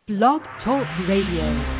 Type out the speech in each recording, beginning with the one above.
Blog Talk Radio.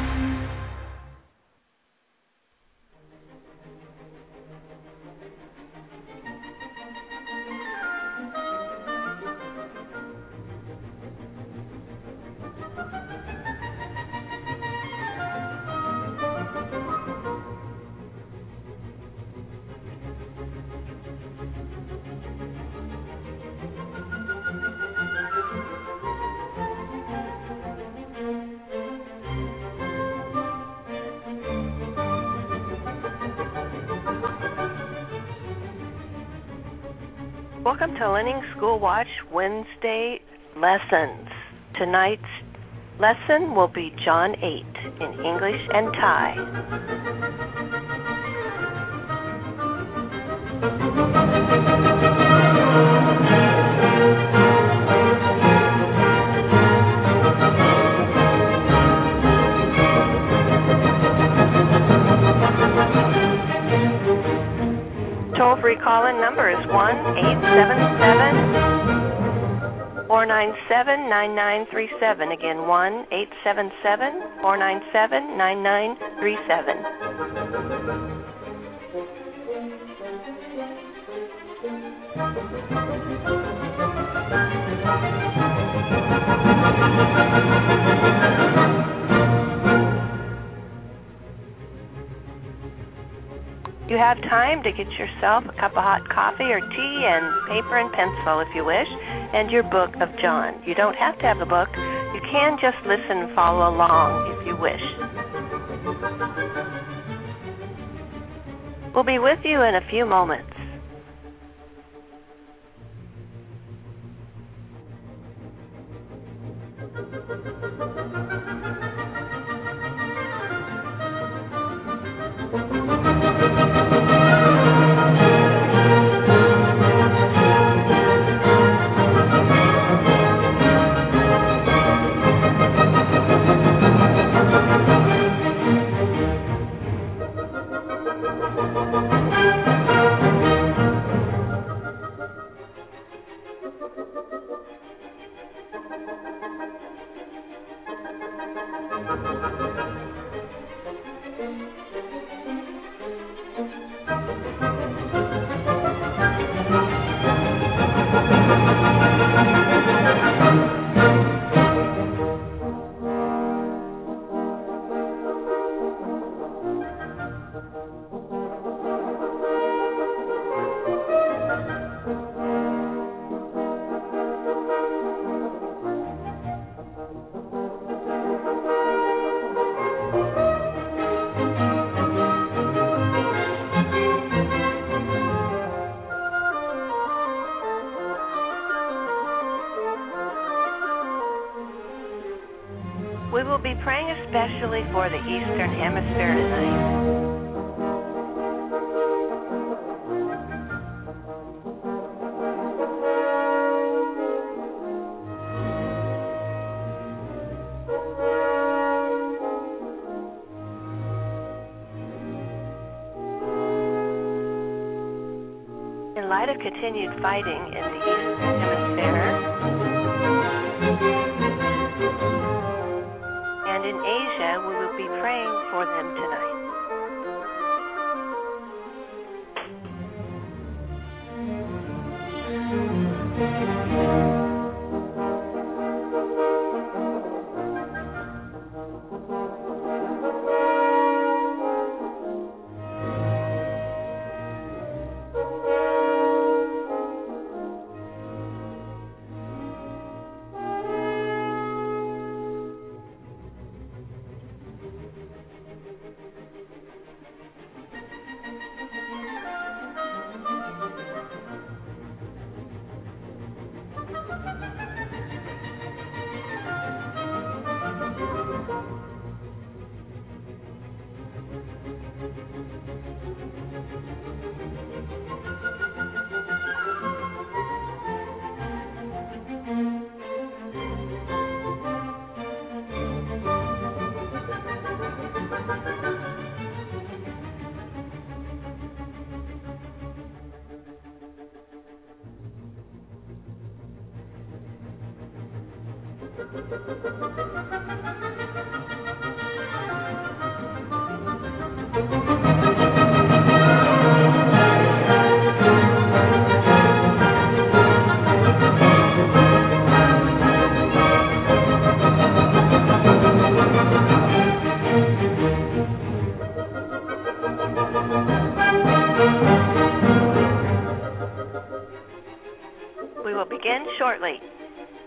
Welcome to Learning School Watch Wednesday lessons. Tonight's lesson will be John 8 in English and Thai. Toll-free call-in number is 1-877-497-9937. Again, 1-877-497-9937. You have time to get yourself a cup of hot coffee or tea and paper and pencil if you wish, and your book of John. You don't have to have the book. You can just listen and follow along if you wish. We'll be with you in a few moments. We will be praying especially for the Eastern Hemisphere tonight. In light of continued fighting in the Eastern Hemisphere, and in Asia, we will be praying for them tonight.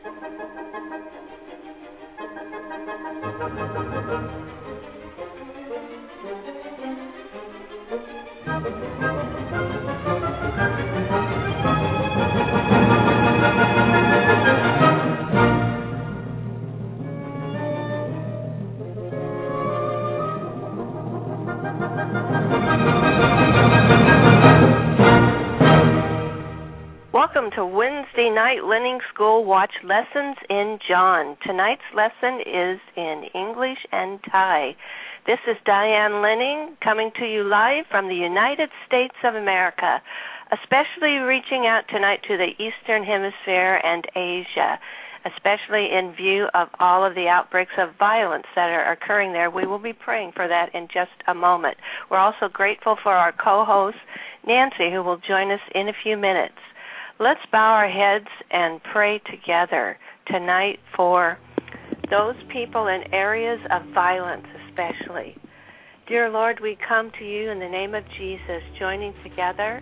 Welcome to Wednesday night Linning School Watch Lessons in John. Tonight's lesson is in English and Thai. This is Diane Linning coming to you live from the United States of America, especially reaching out tonight to the Eastern Hemisphere and Asia, especially in view of all of the outbreaks of violence that are occurring there. We will be praying for that in just a moment. We're also grateful for our co-host, Nancy, who will join us in a few minutes. Let's bow our heads and pray together tonight for those people in areas of violence especially. Dear Lord, we come to you in the name of Jesus, joining together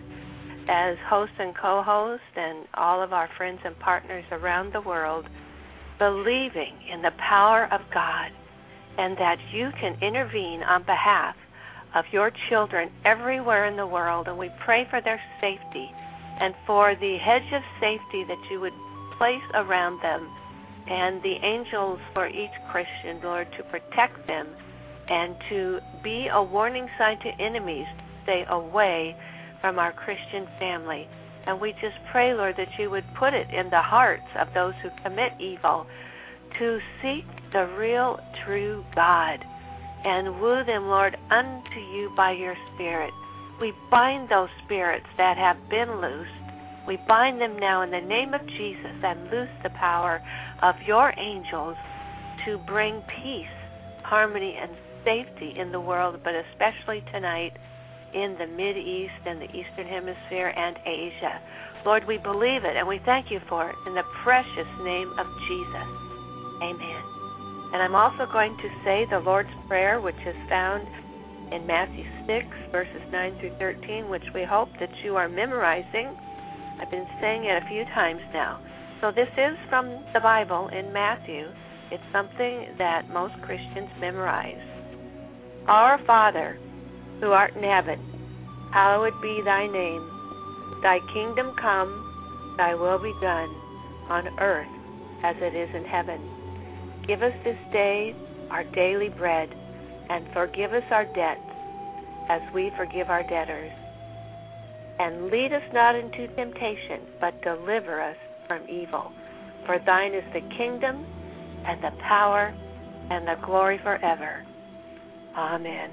as host and co-host and all of our friends and partners around the world, believing in the power of God and that you can intervene on behalf of your children everywhere in the world. And we pray for their safety and for the hedge of safety that you would place around them and the angels for each Christian, Lord, to protect them and to be a warning sign to enemies to stay away from our Christian family. And we just pray, Lord, that you would put it in the hearts of those who commit evil to seek the real, true God and woo them, Lord, unto you by your Spirit. We bind those spirits that have been loosed. We bind them now in the name of Jesus and loose the power of your angels to bring peace, harmony, and safety in the world, but especially tonight in the Mideast and the Eastern Hemisphere and Asia. Lord, we believe it and we thank you for it in the precious name of Jesus. Amen. And I'm also going to say the Lord's Prayer, which is found in Matthew 6, verses 9 through 13, which we hope that you are memorizing. I've been saying it a few times now. So this is from the Bible in Matthew. It's something that most Christians memorize. Our Father, who art in heaven, hallowed be thy name. Thy kingdom come, thy will be done, on earth as it is in heaven. Give us this day our daily bread, and forgive us our debts, as we forgive our debtors. And lead us not into temptation, but deliver us from evil. For thine is the kingdom, and the power, and the glory forever. Amen.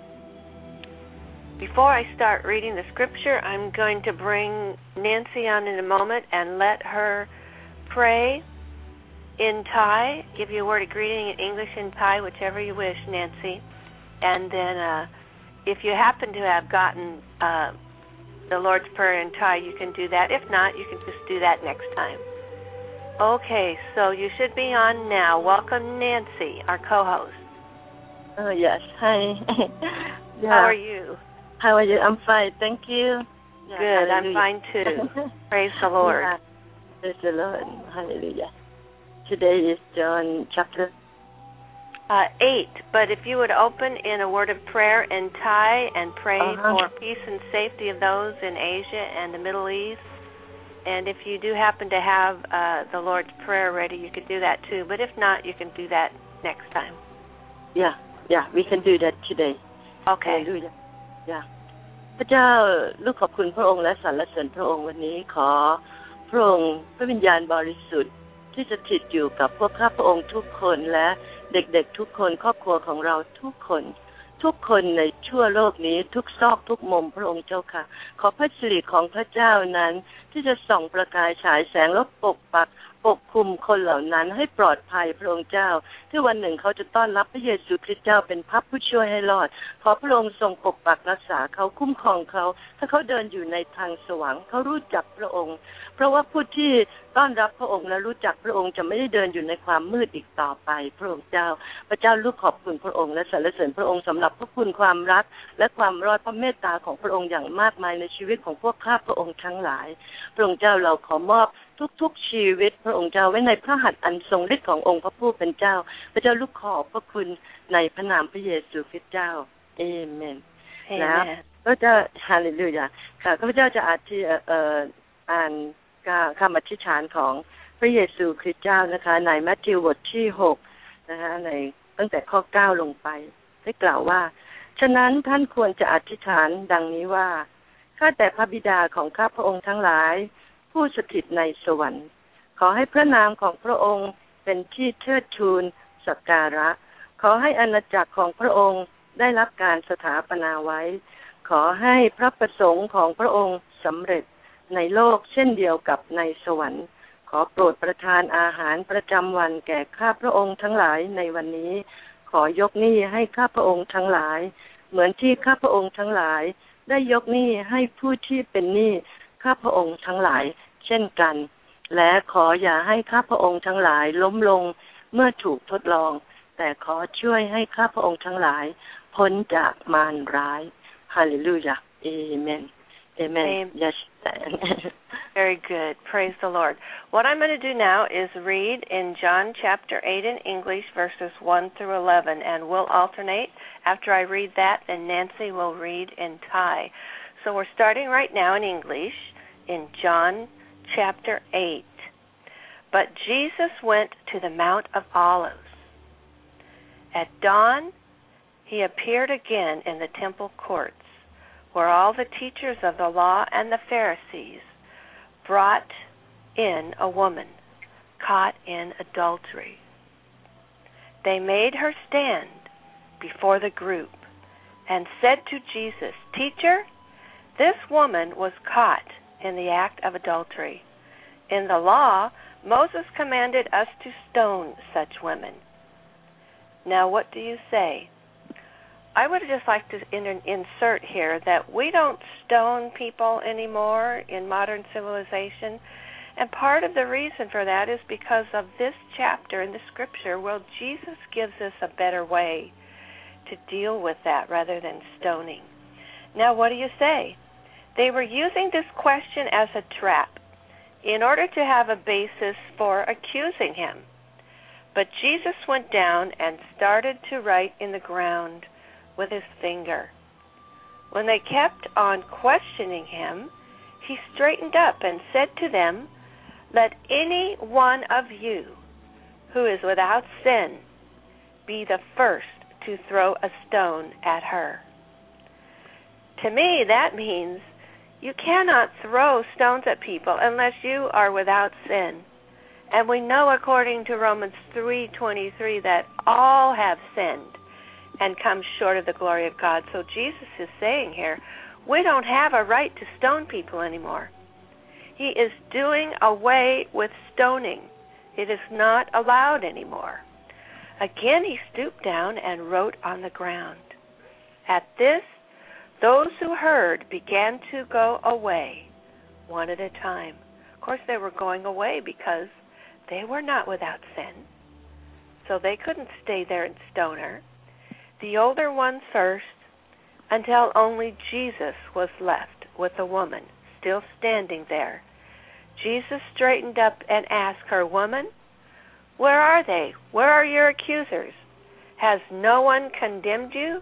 Before I start reading the scripture, I'm going to bring Nancy on in a moment and let her pray in Thai, give you a word of greeting in English and Thai, whichever you wish, Nancy. And then if you happen to have gotten the Lord's Prayer in Thai, you can do that. If not, you can just do that next time. Okay, so you should be on now. Welcome, Nancy, our co-host. Oh, yes. Hi. Yeah. How are you? How are you? I'm fine. Thank you. Yeah, good. Hallelujah. I'm fine, too. Praise the Lord. Yeah. Praise the Lord. Hallelujah. Today is John chapter 8. But if you would open in a word of prayer in Thai and pray for peace and safety of those in Asia and the Middle East. And if you do happen to have the Lord's Prayer ready, you could do that, too. But if not, you can do that next time. Yeah, we can do that today. Okay. Hallelujah. Yeah. พระเจ้าลูกขอบคุณพระองค์และสรรเสริญพระองค์วันนี้ขอพระองค์พระวิญญาณบริสุทธิ์ที่จะสถิตอยู่กับพวกข้าพระองค์ทุกคนและเด็กๆทุกคนครอบครัวของเราทุกคนในทั่วโลกนี้ทุกซอกทุกมุมพระองค์เจ้าค่ะขอพระสิริของพระเจ้านั้นที่จะส่องประกายฉายแสงและปกคุมคนเหล่านั้นให้ปลอดภัยพระองค์เจ้าที่วันหนึ่งเขาจะต้อนรับพระเยซูคริสต์เจ้าเป็นพระผู้ช่วยให้รอดขอพระองค์ทรงปกปักรักษาเขาคุ้มครองเขาถ้าเขาเดินอยู่ในทางสว่างเขารู้จักพระองค์เพราะว่าผู้ที่ต้อนรับพระองค์และรู้จักพระองค์จะไม่ได้เดินอยู่ในความมืดอีกต่อไปพระองค์เจ้าพระเจ้าลูกขอบคุณพระองค์และสรรเสริญพระองค์สำหรับพระคุณความรักและความรอดพระเมตตาของพระองค์อย่างมากมายในชีวิตของพวกข้าพระองค์ทั้งหลายพระองค์เจ้าเราขอมอบทุกชีวิตพระองค์เจ้าไว้ในพระหัตถ์อันทรงฤทธิ์ขององค์พระผู้เป็นเจ้าพระเจ้าลูกขอบพระคุณในพระนามพระเยซูคริสต์เจ้าเอเมนแล้วก็จะฮาเลลูยาค่ะข้าพเจ้าจะอ่านคำอธิษฐานของพระเยซูคริสต์เจ้านะคะในมัทธิวบทที่6นะคะในตั้งแต่ข้อ9ลงไปได้กล่าวว่าฉะนั้นท่านควรจะอธิษฐานดังนี้ว่าข้าแต่พระบิดาของข้าพระองค์ทั้งหลายผู้สถิตในสวรรค์ขอให้พระนามของพระองค์เป็นที่เทิดทูนสักการะขอให้อาณาจักรของพระองค์ได้รับการสถาปนาไว้ขอให้พระประสงค์ของพระองค์สำเร็จในโลกเช่นเดียวกับในสวรรค์ขอโปรดประทานอาหารประจำวันแก่ข้าพระองค์ทั้งหลายในวันนี้ขอยกหนี้ให้ข้าพระองค์ทั้งหลายเหมือนที่ข้าพระองค์ทั้งหลายได้ยกหนี้ให้ผู้ที่เป็นหนี้ข้าพระองค์ทั้งหลายเช่นกันและขออย่าให้ข้าพระองค์ทั้งหลายล้มลงเมื่อถูกทดลองแต่ขอช่วยให้ข้าพระองค์ทั้งหลายพ้นจากมารร้ายฮาเลลูยาเอเมนAmen. Yes. Very good. Praise the Lord. What I'm going to do now is read in John chapter 8 in English, verses 1 through 11, and we'll alternate. After I read that, then Nancy will read in Thai. So we're starting right now in English in John chapter 8. But Jesus went to the Mount of Olives. At dawn, he appeared again in the temple courts, where all the teachers of the law and the Pharisees brought in a woman caught in adultery. They made her stand before the group and said to Jesus, "Teacher, this woman was caught in the act of adultery. In the law, Moses commanded us to stone such women. Now what do you say?" I would just like to insert here that we don't stone people anymore in modern civilization, and part of the reason for that is because of this chapter in the Scripture where Jesus gives us a better way to deal with that rather than stoning. Now, what do you say? They were using this question as a trap in order to have a basis for accusing him. But Jesus went down and started to write in the ground with his finger. When they kept on questioning him, he straightened up and said to them, "Let any one of you who is without sin be the first to throw a stone at her." To me, that means you cannot throw stones at people unless you are without sin. And we know according to Romans 3:23 that all have sinned and come short of the glory of God. So Jesus is saying here, we don't have a right to stone people anymore. He is doing away with stoning. It is not allowed anymore. Again, he stooped down and wrote on the ground. At this, those who heard began to go away, one at a time. Of course, they were going away because they were not without sin. So they couldn't stay there and stone her. The older ones first, until only Jesus was left with the woman still standing there. Jesus straightened up and asked her, "Woman, where are they? Where are your accusers? Has no one condemned you?"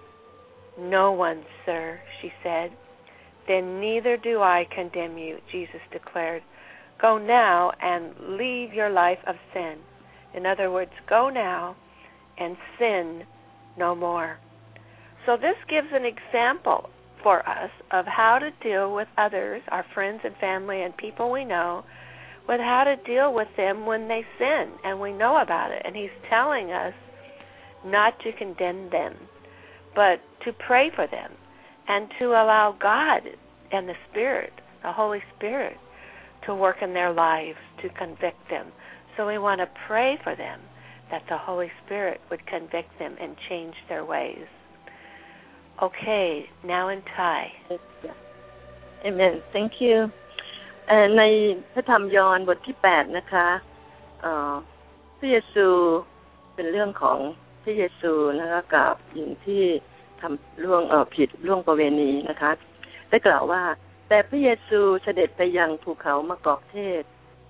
"No one, sir," she said. "Then neither do I condemn you," Jesus declared. "Go now and leave your life of sin." In other words, go now and sin no more. So this gives an example for us of how to deal with others, our friends and family and people we know, with how to deal with them when they sin, and we know about it. And he's telling us not to condemn them, but to pray for them and to allow God and the Spirit, the Holy Spirit, to work in their lives to convict them. So we want to pray for them, that the Holy Spirit would convict them and change their ways. Okay, now in Thai. Amen. Thank you. ในพระธรรมยอห์นบทที่8นะคะพระเยซูเป็นเรื่องของพระเยซูนะคะกับหญิงที่ทำผิดล่วงประเวณีนะคะได้กล่าวว่าแต่พระเยซูเสด็จไปยังภูเขามะกอกเทศ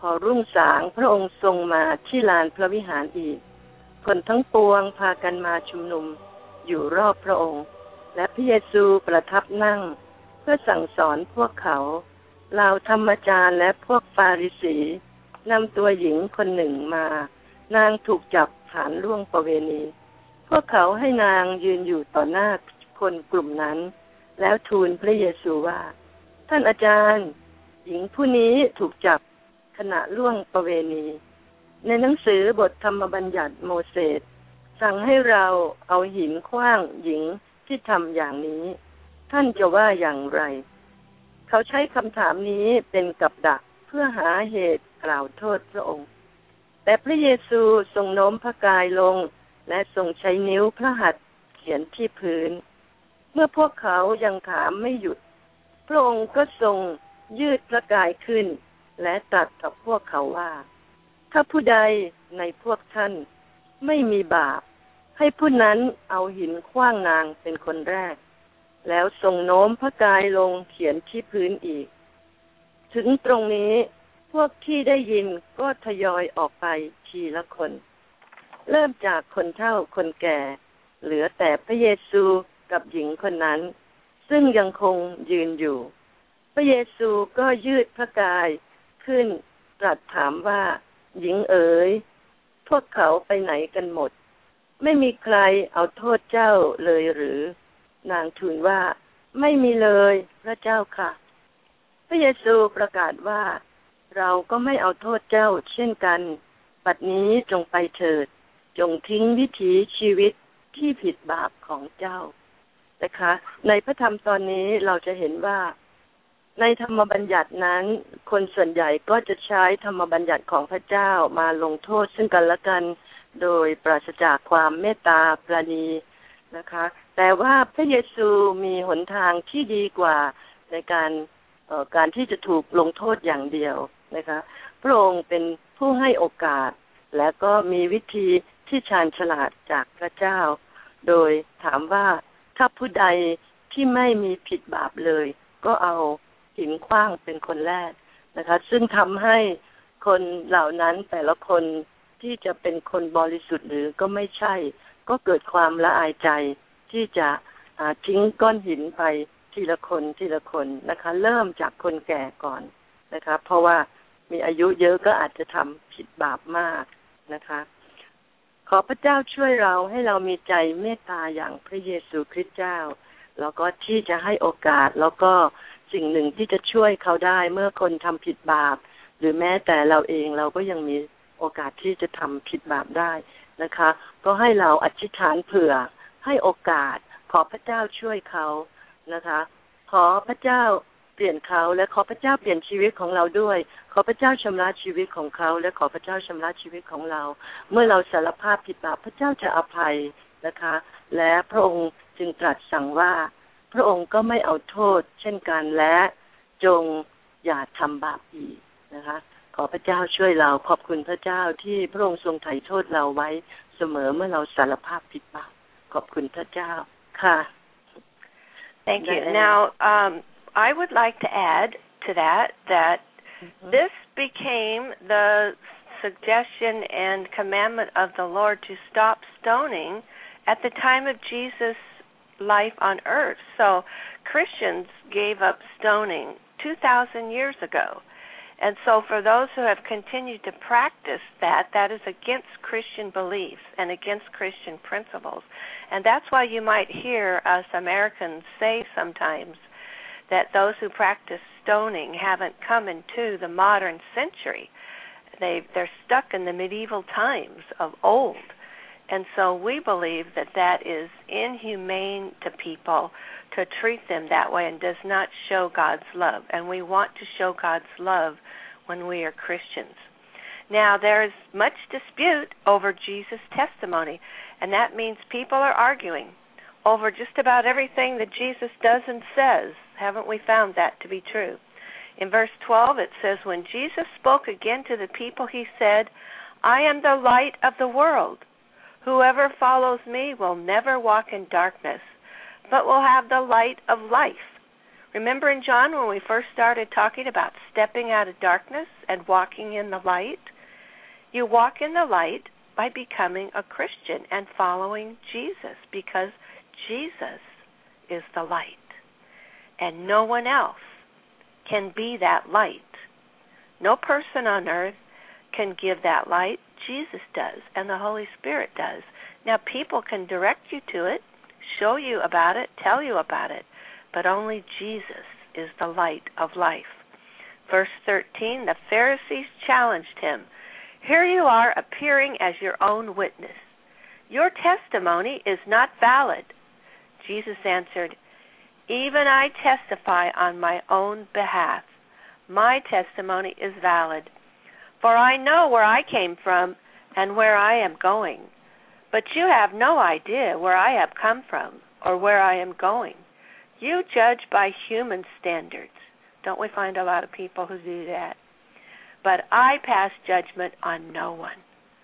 พอรุ่งสางพระองค์ทรงมาที่ลานพระวิหารอีกคนทั้งปวงพากันมาชุมนุมอยู่รอบพระองค์และพระเยซูประทับนั่งเพื่อสั่งสอนพวกเขาเหล่าธรรมจารย์และพวกฟาริสีนำตัวหญิงคนหนึ่งมานางถูกจับฐานล่วงประเวณีพวกเขาให้นางยืนอยู่ต่อหน้าคนกลุ่มนั้นแล้วทูลพระเยซูว่าท่านอาจารย์หญิงผู้นี้ถูกจับขณะล่วงประเวณีในหนังสือบทธรรมบัญญัติโมเสสสั่งให้เราเอาหินขว้างหญิงที่ทำอย่างนี้ท่านจะว่าอย่างไรเขาใช้คำถามนี้เป็นกับดักเพื่อหาเหตุกล่าวโทษพระองค์แต่พระเยซูทรงโน้มพระกายลงและทรงใช้นิ้วพระหัตถ์เขียนที่พื้นเมื่อพวกเขายังถามไม่หยุดพระองค์ก็ทรงยืดพระกายขึ้นและตรัสกับพวกเขาว่าถ้าผู้ใดในพวกท่านไม่มีบาปให้ผู้นั้นเอาหินขว้างนางเป็นคนแรกแล้วทรงโน้มพระกายลงเขียนที่พื้นอีกถึงตรงนี้พวกที่ได้ยินก็ทยอยออกไปทีละคนเริ่มจากคนเฒ่าคนแก่เหลือแต่พระเยซูกับหญิงคนนั้นซึ่งยังคงยืนอยู่พระเยซูก็ยืดพระกายขึ้นตรัสถามว่าหญิงเอ๋ยพวกเขาไปไหนกันหมดไม่มีใครเอาโทษเจ้าเลยหรือนางทูลว่าไม่มีเลยพระเจ้าค่ะพระเยซูประกาศว่าเราก็ไม่เอาโทษเจ้าเช่นกันบัดนี้จงไปเถิดจงทิ้งวิถีชีวิตที่ผิดบาปของเจ้านะคะในพระธรรมตอนนี้เราจะเห็นว่าในธรรมบัญญัตินั้นคนส่วนใหญ่ก็จะใช้ธรรมบัญญัติของพระเจ้ามาลงโทษซึ่งกันและกันโดยปราศจากความเมตตาปราณีนะคะแต่ว่าพระเยซูมีหนทางที่ดีกว่าในการที่จะถูกลงโทษอย่างเดียวนะคะพระองค์เป็นผู้ให้โอกาสและก็มีวิธีที่ชาญฉลาดจากพระเจ้าโดยถามว่าถ้าผู้ใดที่ไม่มีผิดบาปเลยก็เอาหินขว้างเป็นคนแรกนะคะซึ่งทำให้คนเหล่านั้นแต่ละคนที่จะเป็นคนบริสุทธิ์หรือก็ไม่ใช่ก็เกิดความละอายใจที่จะทิ้งก้อนหินไปทีละคนทีละคนนะคะเริ่มจากคนแก่ก่อนนะคะเพราะว่ามีอายุเยอะก็อาจจะทำผิดบาปมากนะคะขอพระเจ้าช่วยเราให้เรามีใจเมตตาอย่างพระเยซูคริสต์เจ้าแล้วก็ที่จะให้โอกาสแล้วก็สิ่งหนึ่งที่จะช่วยเขาได้เมื่อคนทำผิดบาปหรือแม้แต่เราเองเราก็ยังมีโอกาสที่จะทำผิดบาปได้นะคะก็ให้เราอธิษฐานเผื่อให้โอกาสขอพระเจ้าช่วยเขานะคะขอพระเจ้าเปลี่ยนเขาและขอพระเจ้าเปลี่ยนชีวิตของเราด้วยขอพระเจ้าชำระชีวิตของเขาและขอพระเจ้าชำระชีวิตของเราเมื่อเราสารภาพผิดบาปพระเจ้าจะอภัยนะคะและพระองค์จึงตรัสสั่งว่าพระองค์ก็ไม่เอาโทษเช่นกันและจงอย่าทำบาปอีกนะคะขอพระเจ้าช่วยเราขอบคุณพระเจ้าที่พระองค์ทรงไถ่โทษเราไว้เสมอเมื่อเราสารภาพผิดบาปขอบคุณพระเจ้าค่ะ Thank you. Now, I would like to add to that this became the suggestion and commandment of the Lord to stop stoning at the time of Jesus' life on earth. So Christians gave up stoning 2,000 years ago. And so for those who have continued to practice that, that is against Christian beliefs and against Christian principles. And that's why you might hear us Americans say sometimes that those who practice stoning haven't come into the modern century. They're stuck in the medieval times of old. And so we believe that that is inhumane to people to treat them that way and does not show God's love. And we want to show God's love when we are Christians. Now, there is much dispute over Jesus' testimony, and that means people are arguing over just about everything that Jesus does and says. Haven't we found that to be true? In verse 12, it says, when Jesus spoke again to the people, he said, I am the light of the world. Whoever follows me will never walk in darkness, but will have the light of life. Remember in John when we first started talking about stepping out of darkness and walking in the light? You walk in the light by becoming a Christian and following Jesus, because Jesus is the light. And no one else can be that light. No person on earth can give that light. Jesus does, and the Holy Spirit does. Now, people can direct you to it, show you about it, tell you about it, but only Jesus is the light of life. Verse 13, the Pharisees challenged him. Here you are appearing as your own witness. Your testimony is not valid. Jesus answered, even I testify on my own behalf. My testimony is valid, for I know where I came from and where I am going. But you have no idea where I have come from or where I am going. You judge by human standards. Don't we find a lot of people who do that? But I pass judgment on no one.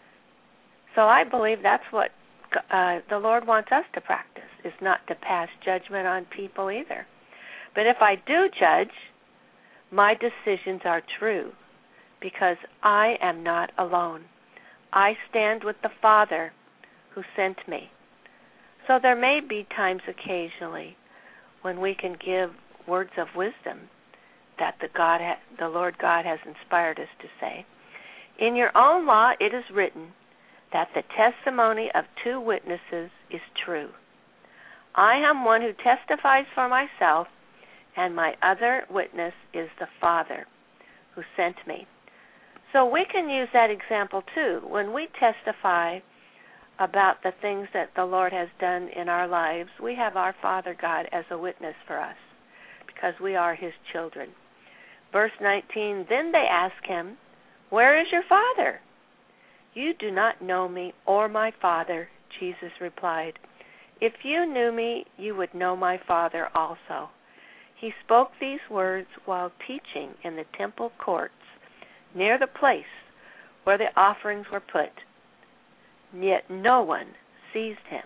So I believe that's what the Lord wants us to practice, is not to pass judgment on people either. But if I do judge, my decisions are true, because I am not alone. I stand with the Father who sent me. So there may be times occasionally when we can give words of wisdom that the Lord God has inspired us to say. In your own law it is written that the testimony of two witnesses is true. I am one who testifies for myself, and my other witness is the Father who sent me. So we can use that example too. When we testify about the things that the Lord has done in our lives, we have our Father God as a witness for us, because we are His children. Verse 19, then they ask him, where is your Father? You do not know me or my Father, Jesus replied. If you knew me, you would know my Father also. He spoke these words while teaching in the temple courts, near the place where the offerings were put. Yet no one seized him.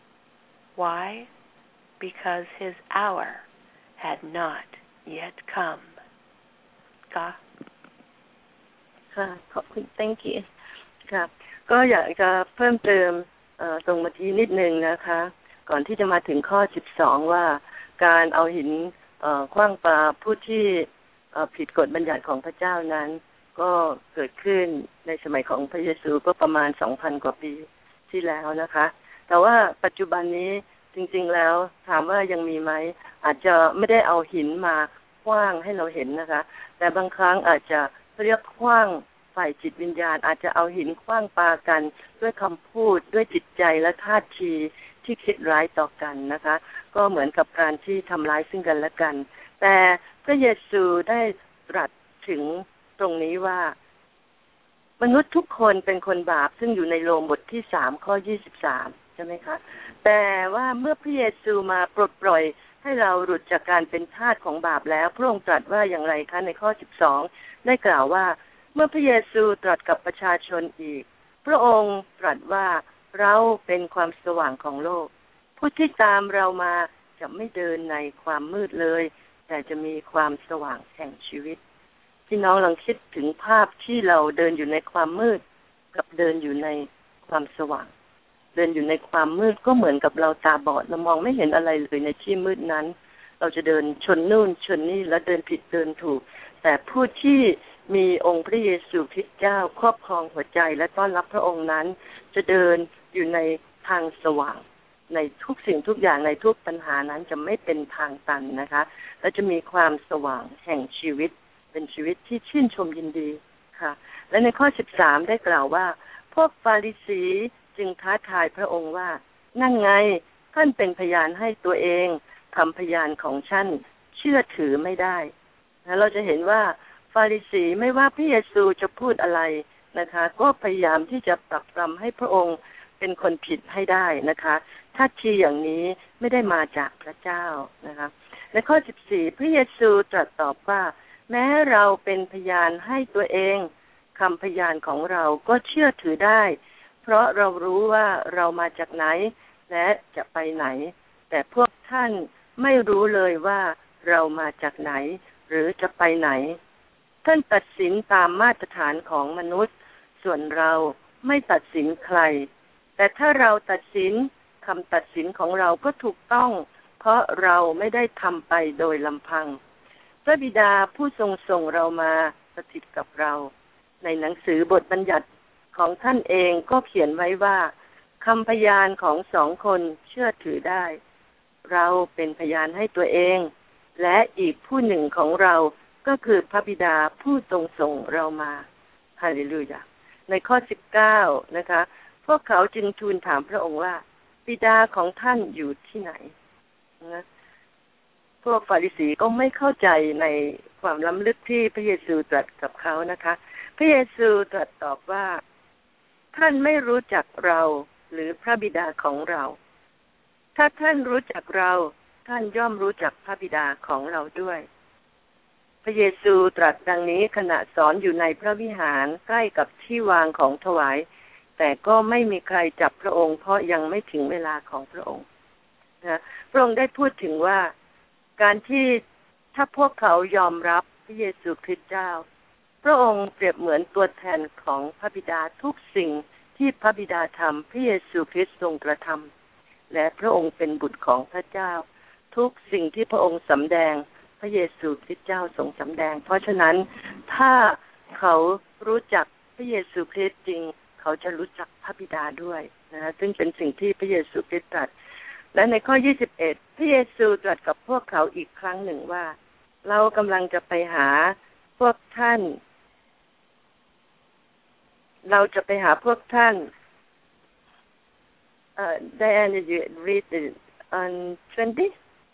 Why? Because his hour had not yet come. ค่ะขอบคุณ thank you ค่ะก็อยากจะเพิ่มเติมตรงเมื่อกี้นิดนึงนะคะก่อนที่จะมาถึงข้อ12ว่าการเอาหินขว้างปาผู้ที่ผิดกฎบัญญัติของพระเจ้านั้นก็เกิดขึ้นในสมัยของพระเยซูก็ประมาณ 2,000 กว่าปีที่แล้วนะคะแต่ว่าปัจจุบันนี้จริงๆแล้วถามว่ายังมีไหมอาจจะไม่ได้เอาหินมาขว้างให้เราเห็นนะคะแต่บางครั้งอาจจะเรียกขว้างฝ่ายจิตวิญญาณอาจจะเอาหินขว้างปากันด้วยคำพูดด้วยจิตใจและท่าทีที่คิดร้ายต่อกันนะคะก็เหมือนกับการที่ทำร้ายซึ่งกันและกันแต่พระเยซูได้ตรัสถึงตรงนี้ว่ามนุษย์ทุกคนเป็นคนบาปซึ่งอยู่ในโรมบทที่3ข้อ23ใช่ไหมคะแต่ว่าเมื่อพระเยซูมาปลดปล่อยให้เราหลุดจากการเป็นทาสของบาปแล้วพระองค์ตรัสว่าอย่างไรคะในข้อ12ได้กล่าวว่าเมื่อพระเยซูตรัสกับประชาชนอีกพระองค์ตรัสว่าเราเป็นความสว่างของโลกผู้ที่ตามเรามาจะไม่เดินในความมืดเลยแต่จะมีความสว่างแห่งชีวิตพี่น้องลองคิดถึงภาพที่เราเดินอยู่ในความมืดกับเดินอยู่ในความสว่างเดินอยู่ในความมืดก็เหมือนกับเราตาบอดเรามองไม่เห็นอะไรเลยในที่มืดนั้นเราจะเดินชนนู่นชนนี่แล้วเดินผิดเดินถูกแต่ผู้ที่มีองค์พระเยซูคริสต์เจ้าครอบครองหัวใจและต้อนรับพระองค์นั้นจะเดินอยู่ในทางสว่างในทุกสิ่งทุกอย่างในทุกปัญหานั้นจะไม่เป็นทางตันนะคะและจะมีความสว่างแห่งชีวิตเป็นชีวิตที่ชื่นชมยินดีค่ะและในข้อ13ได้กล่าวว่าพวกฟาริสีจึงท้าทายพระองค์ว่านั่นไงท่านเป็นพยานให้ตัวเองคำพยานของท่านเชื่อถือไม่ได้นะเราจะเห็นว่าฟาริสีไม่ว่าพระเยซูจะพูดอะไรนะคะก็พยายามที่จะปรับปรำให้พระองค์เป็นคนผิดให้ได้นะคะท่าทีอย่างนี้ไม่ได้มาจากพระเจ้านะคะในข้อ14พระเยซูตรัสตอบว่าแม้เราเป็นพยานให้ตัวเองคำพยานของเราก็เชื่อถือได้เพราะเรารู้ว่าเรามาจากไหนและจะไปไหนแต่พวกท่านไม่รู้เลยว่าเรามาจากไหนหรือจะไปไหนท่านตัดสินตามมาตรฐานของมนุษย์ส่วนเราไม่ตัดสินใครแต่ถ้าเราตัดสินคำตัดสินของเราก็ถูกต้องเพราะเราไม่ได้ทำไปโดยลำพังพระบิดาผู้ทรงส่งเรามาสถิตกับเราในหนังสือบทบัญญัติของท่านเองก็เขียนไว้ว่าคำพยานของสองคนเชื่อถือได้เราเป็นพยานให้ตัวเองและอีกผู้หนึ่งของเราก็คือพระบิดาผู้ทรงส่งเรามาฮาเลลูยาในข้อ19นะคะพวกเขาจึงทูลถามพระองค์ว่าบิดาของท่านอยู่ที่ไหนนะพวกฟาริสีก็ไม่เข้าใจในความล้ำลึกที่พระเยซูตรัสกับเขานะคะพระเยซูตรัสตอบว่าท่านไม่รู้จักเราหรือพระบิดาของเราถ้าท่านรู้จักเราท่านย่อมรู้จักพระบิดาของเราด้วยพระเยซูตรัสดังนี้ขณะสอนอยู่ในพระวิหารใกล้กับที่วางของถวายแต่ก็ไม่มีใครจับพระองค์เพราะยังไม่ถึงเวลาของพระองค์นะพระองค์ได้พูดถึงว่าการที่ถ้าพวกเขายอมรับพระเยซูคริสต์เจ้าพระองค์เปรียบเหมือนตัวแทนของพระบิดาทุกสิ่งที่พระบิดาทำพระเยซูคริสต์ทรงกระทำและพระองค์เป็นบุตรของพระเจ้าทุกสิ่งที่พระองค์สำแดงพระเยซูคริสต์เจ้าทรงสำแดงเพราะฉะนั้นถ้าเขารู้จักพระเยซูคริสต์จริงเขาจะรู้จักพระบิดาด้วยนะซึ่งเป็นสิ่งที่พระเยซูคริสต์ตรัสและในข้อ21พระเยซูตรัสกับพวกเขาอีกครั้งหนึ่งว่าเรากำลังจะไปหาพวกท่านDiane, did you read on 20?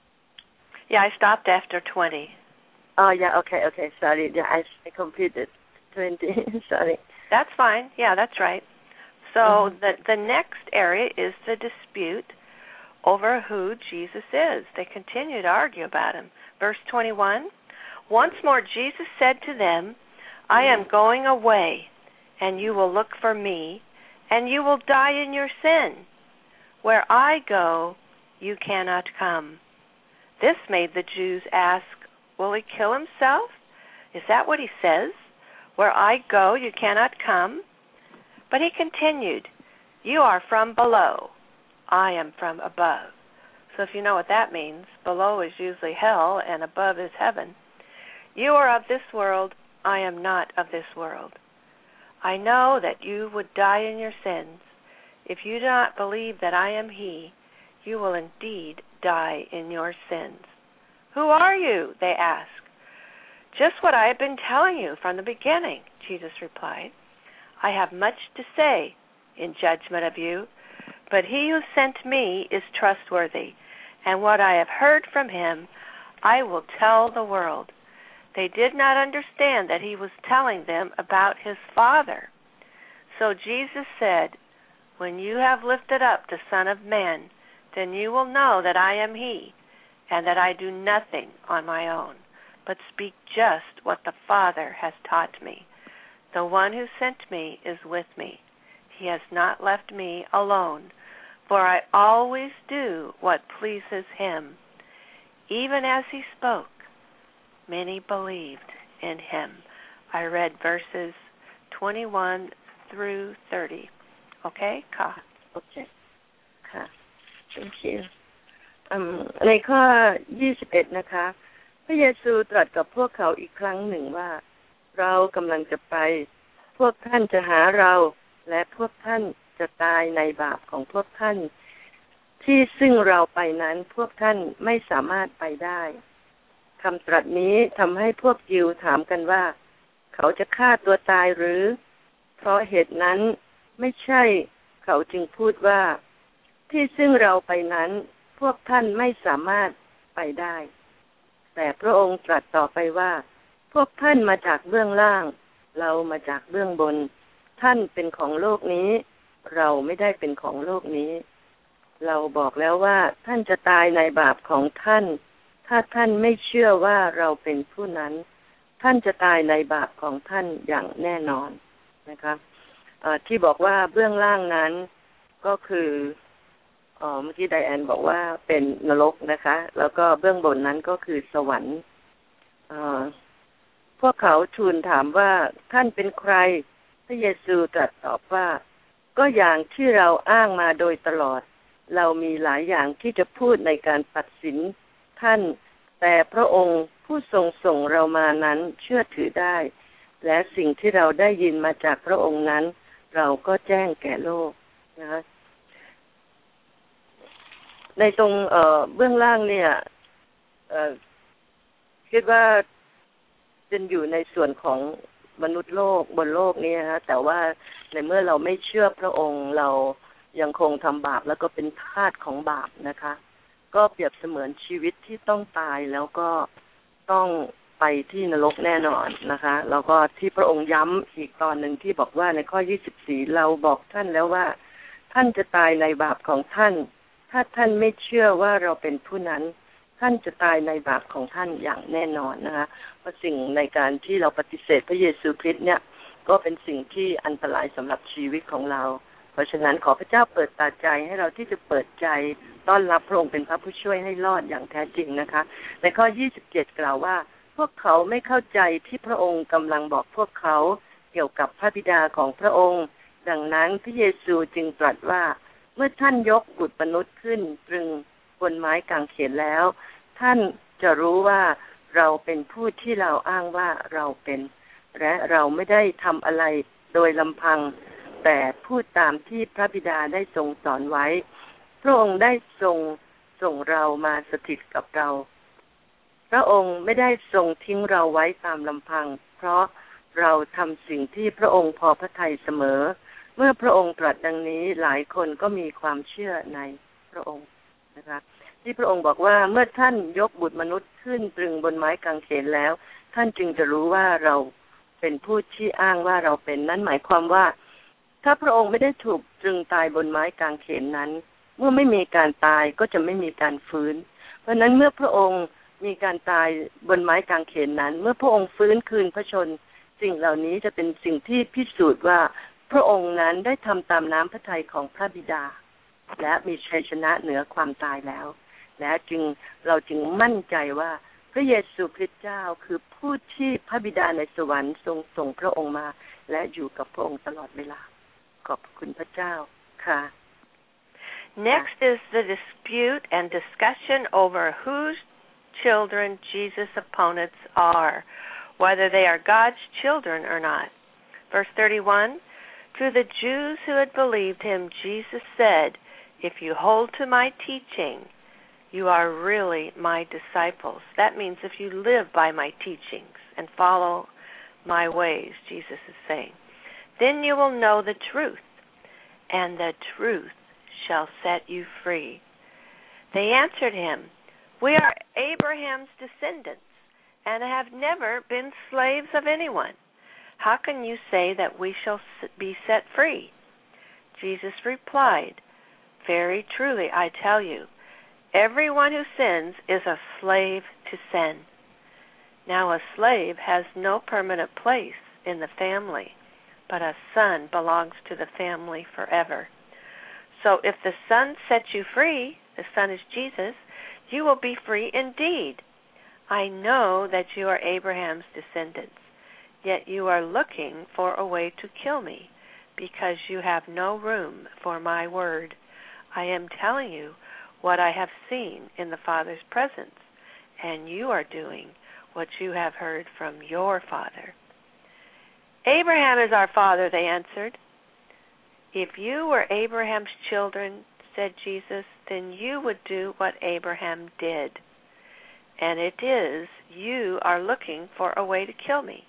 Yeah, I stopped after 20. Oh, yeah, okay, sorry. Yeah, I completed 20, sorry. That's fine. Yeah, that's right. So the next area is the dispute over who Jesus is. They continue to argue about him. Verse 21, once more Jesus said to them, I am going away, and you will look for me, and you will die in your sin. Where I go, you cannot come. This made the Jews ask, will he kill himself? Is that what he says? Where I go, you cannot come? But he continued, you are from below. I am from above. So if you know what that means, below is usually hell and above is heaven. You are of this world. I am not of this world. I know that you would die in your sins. If you do not believe that I am he, you will indeed die in your sins. Who are you? They asked. Just what I have been telling you from the beginning, Jesus replied. I have much to say in judgment of you, but he who sent me is trustworthy, and what I have heard from him I will tell the world. They did not understand that he was telling them about his Father. So Jesus said, when you have lifted up the Son of Man, then you will know that I am he, and that I do nothing on my own, but speak just what the Father has taught me. The one who sent me is with me. He has not left me alone, for I always do what pleases him. Even as he spoke, many believed in him. I read verses 21 through 30. Okay, Ka? Okay. Ka. Thank you. ในข้อ21นะคะพระเยซูตรัสกับพวกเขาอีกครั้งหนึ่งว่าเรากำลังจะไปพวกท่านจะหาเราและพวกท่านจะตายในบาปของพวกท่านที่ซึ่งเราไปนั้นพวกท่านไม่สามารถไปได้คำตรัสนี้ทำให้พวกยิวถามกันว่าเขาจะฆ่าตัวตายหรือเพราะเหตุนั้นไม่ใช่เขาจึงพูดว่าที่ซึ่งเราไปนั้นพวกท่านไม่สามารถไปได้แต่พระองค์ตรัสต่อไปว่าพวกท่านมาจากเบื้องล่างเรามาจากเบื้องบนท่านเป็นของโลกนี้เราไม่ได้เป็นของโลกนี้เราบอกแล้วว่าท่านจะตายในบาปของท่านถ้าท่านไม่เชื่อว่าเราเป็นผู้นั้นท่านจะตายในบาปของท่านอย่างแน่นอนนะคะที่บอกว่าเบื้องล่างนั้นก็คือเมื่อกี้ไดแอนบอกว่าเป็นนรกนะคะแล้วก็เบื้องบนนั้นก็คือสวรรค์พวกเขาทูลถามว่าท่านเป็นใครพระเยซูตรัสตอบว่าก็อย่างที่เราอ้างมาโดยตลอดเรามีหลายอย่างที่จะพูดในการตัดสินท่านแต่พระองค์ผู้ทรงส่งเรามานั้นเชื่อถือได้และสิ่งที่เราได้ยินมาจากพระองค์นั้นเราก็แจ้งแก่โลกนะคะในตรงเบื้องล่างเนี่ยคิดว่าจะอยู่ในส่วนของมนุษย์โลกบนโลกนี้นะแต่ว่าในเมื่อเราไม่เชื่อพระองค์เรายังคงทำบาปแล้วก็เป็นทาสของบาปนะคะก็เปรียบเสมือนชีวิตที่ต้องตายแล้วก็ต้องไปที่นรกแน่นอนนะคะแล้วก็ที่พระองค์ย้ำอีกตอนหนึ่งที่บอกว่าในข้อ24เราบอกท่านแล้วว่าท่านจะตายในบาปของท่านถ้าท่านไม่เชื่อว่าเราเป็นผู้นั้นท่านจะตายในบาปของท่านอย่างแน่นอนนะคะเพราะสิ่งในการที่เราปฏิเสธพระเยซูคริสต์เนี่ยก็เป็นสิ่งที่อันตรายสำหรับชีวิตของเราเพราะฉะนั้นขอพระเจ้าเปิดตาใจให้เราที่จะเปิดใจต้อนรับพระองค์เป็นพระผู้ช่วยให้รอดอย่างแท้จริงนะคะในข้อ27กล่าวว่าพวกเขาไม่เข้าใจที่พระองค์กำลังบอกพวกเขาเกี่ยวกับพระบิดาของพระองค์ดังนั้นพระเยซูจึงตรัสว่าเมื่อท่านยกบุตรมนุษย์ขึ้นตรึงบนไม้กางเขนแล้วท่านจะรู้ว่าเราเป็นผู้ที่เราอ้างว่าเราเป็นและเราไม่ได้ทำอะไรโดยลำพังแต่พูดตามที่พระบิดาได้ทรงสอนไว้พระองค์ได้ส่งเรามาสถิตกับเราพระองค์ไม่ได้ทรงทิ้งเราไว้ตามลำพังเพราะเราทำสิ่งที่พระองค์พอพระทัยเสมอเมื่อพระองค์ตรัสดังนี้หลายคนก็มีความเชื่อในพระองค์นะคะที่พระองค์บอกว่าเมื่อท่านยกบุตรมนุษย์ขึ้นตรึงบนไม้กางเขนแล้วท่านจึงจะรู้ว่าเราเป็นผู้ที่อ้างว่าเราเป็นนั้นหมายความว่าถ้าพระองค์ไม่ได้ถูกตรึงตายบนไม้กางเขนนั้นเมื่อไม่มีการตายก็จะไม่มีการฟื้นเพราะนั้นเมื่อพระองค์มีการตายบนไม้กางเขนนั้นเมื่อพระองค์ฟื้นคืนพระชนสิ่งเหล่านี้จะเป็นสิ่งที่พิสูจน์ว่าพระองค์นั้นได้ทำตามน้ำพระทัยของพระบิดาและมีชัยชนะเหนือความตายแล้วและเราจึงมั่นใจว่าพระเยซูคริสต์เจ้าคือผู้ที่พระบิดาในสวรรค์ทรงส่งพระองค์มาและอยู่กับพระองค์ตลอดเวลาขอบคุณพระเจ้าค่ะ Next is the dispute and discussion over whose children Jesus' opponents are, whether they are God's children or not. Verse 31, to the Jews who had believed him, Jesus said, if you hold to my teaching, you are really my disciples. That means if you live by my teachings and follow my ways, Jesus is saying, then you will know the truth, and the truth shall set you free. They answered him, we are Abraham's descendants and have never been slaves of anyone. How can you say that we shall be set free? Jesus replied, very truly I tell you, everyone who sins is a slave to sin. Now a slave has no permanent place in the family, but a son belongs to the family forever. So if the Son sets you free, the Son is Jesus, you will be free indeed. I know that you are Abraham's descendants, yet you are looking for a way to kill me, because you have no room for my word. I am telling you what I have seen in the Father's presence, and you are doing what you have heard from your father. Abraham is our father, they answered. If you were Abraham's children, said Jesus, then you would do what Abraham did. And it is, you are looking for a way to kill me,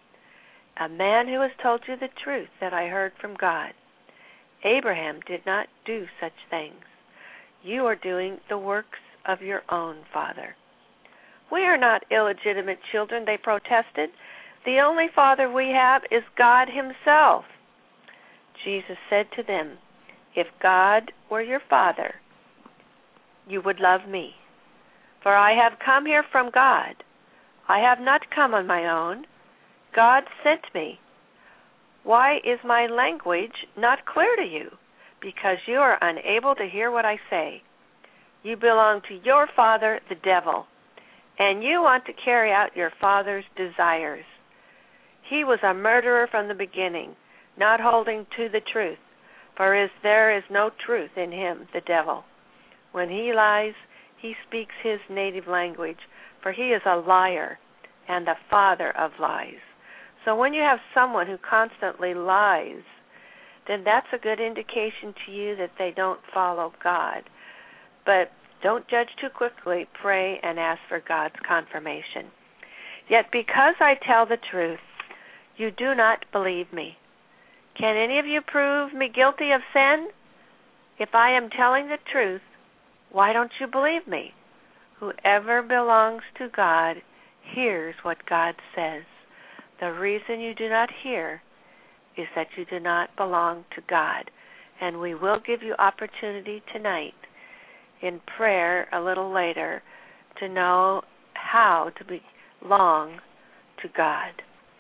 a man who has told you the truth that I heard from God. Abraham did not do such things. You are doing the works of your own father. We are not illegitimate children, they protested. The only father we have is God himself. Jesus said to them, if God were your father, you would love me. For I have come here from God. I have not come on my own. God sent me. Why is my language not clear to you? because you are unable to hear what I say. You belong to your father, the devil, and you want to carry out your father's desires. He was a murderer from the beginning, not holding to the truth, for there is no truth in him, the devil. When he lies, he speaks his native language, for he is a liar and the father of lies. So when you have someone who constantly lies, then that's a good indication to you that they don't follow God. But don't judge too quickly. Pray and ask for God's confirmation. Yet because I tell the truth, you do not believe me. Can any of you prove me guilty of sin? If I am telling the truth, why don't you believe me? Whoever belongs to God hears what God says. The reason you do not hear is that you do not belong to God. And we will give you opportunity tonight in prayer a little later to know how to belong to God.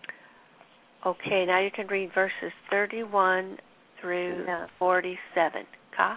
Okay, now you can read verses 31 through 47. Ka?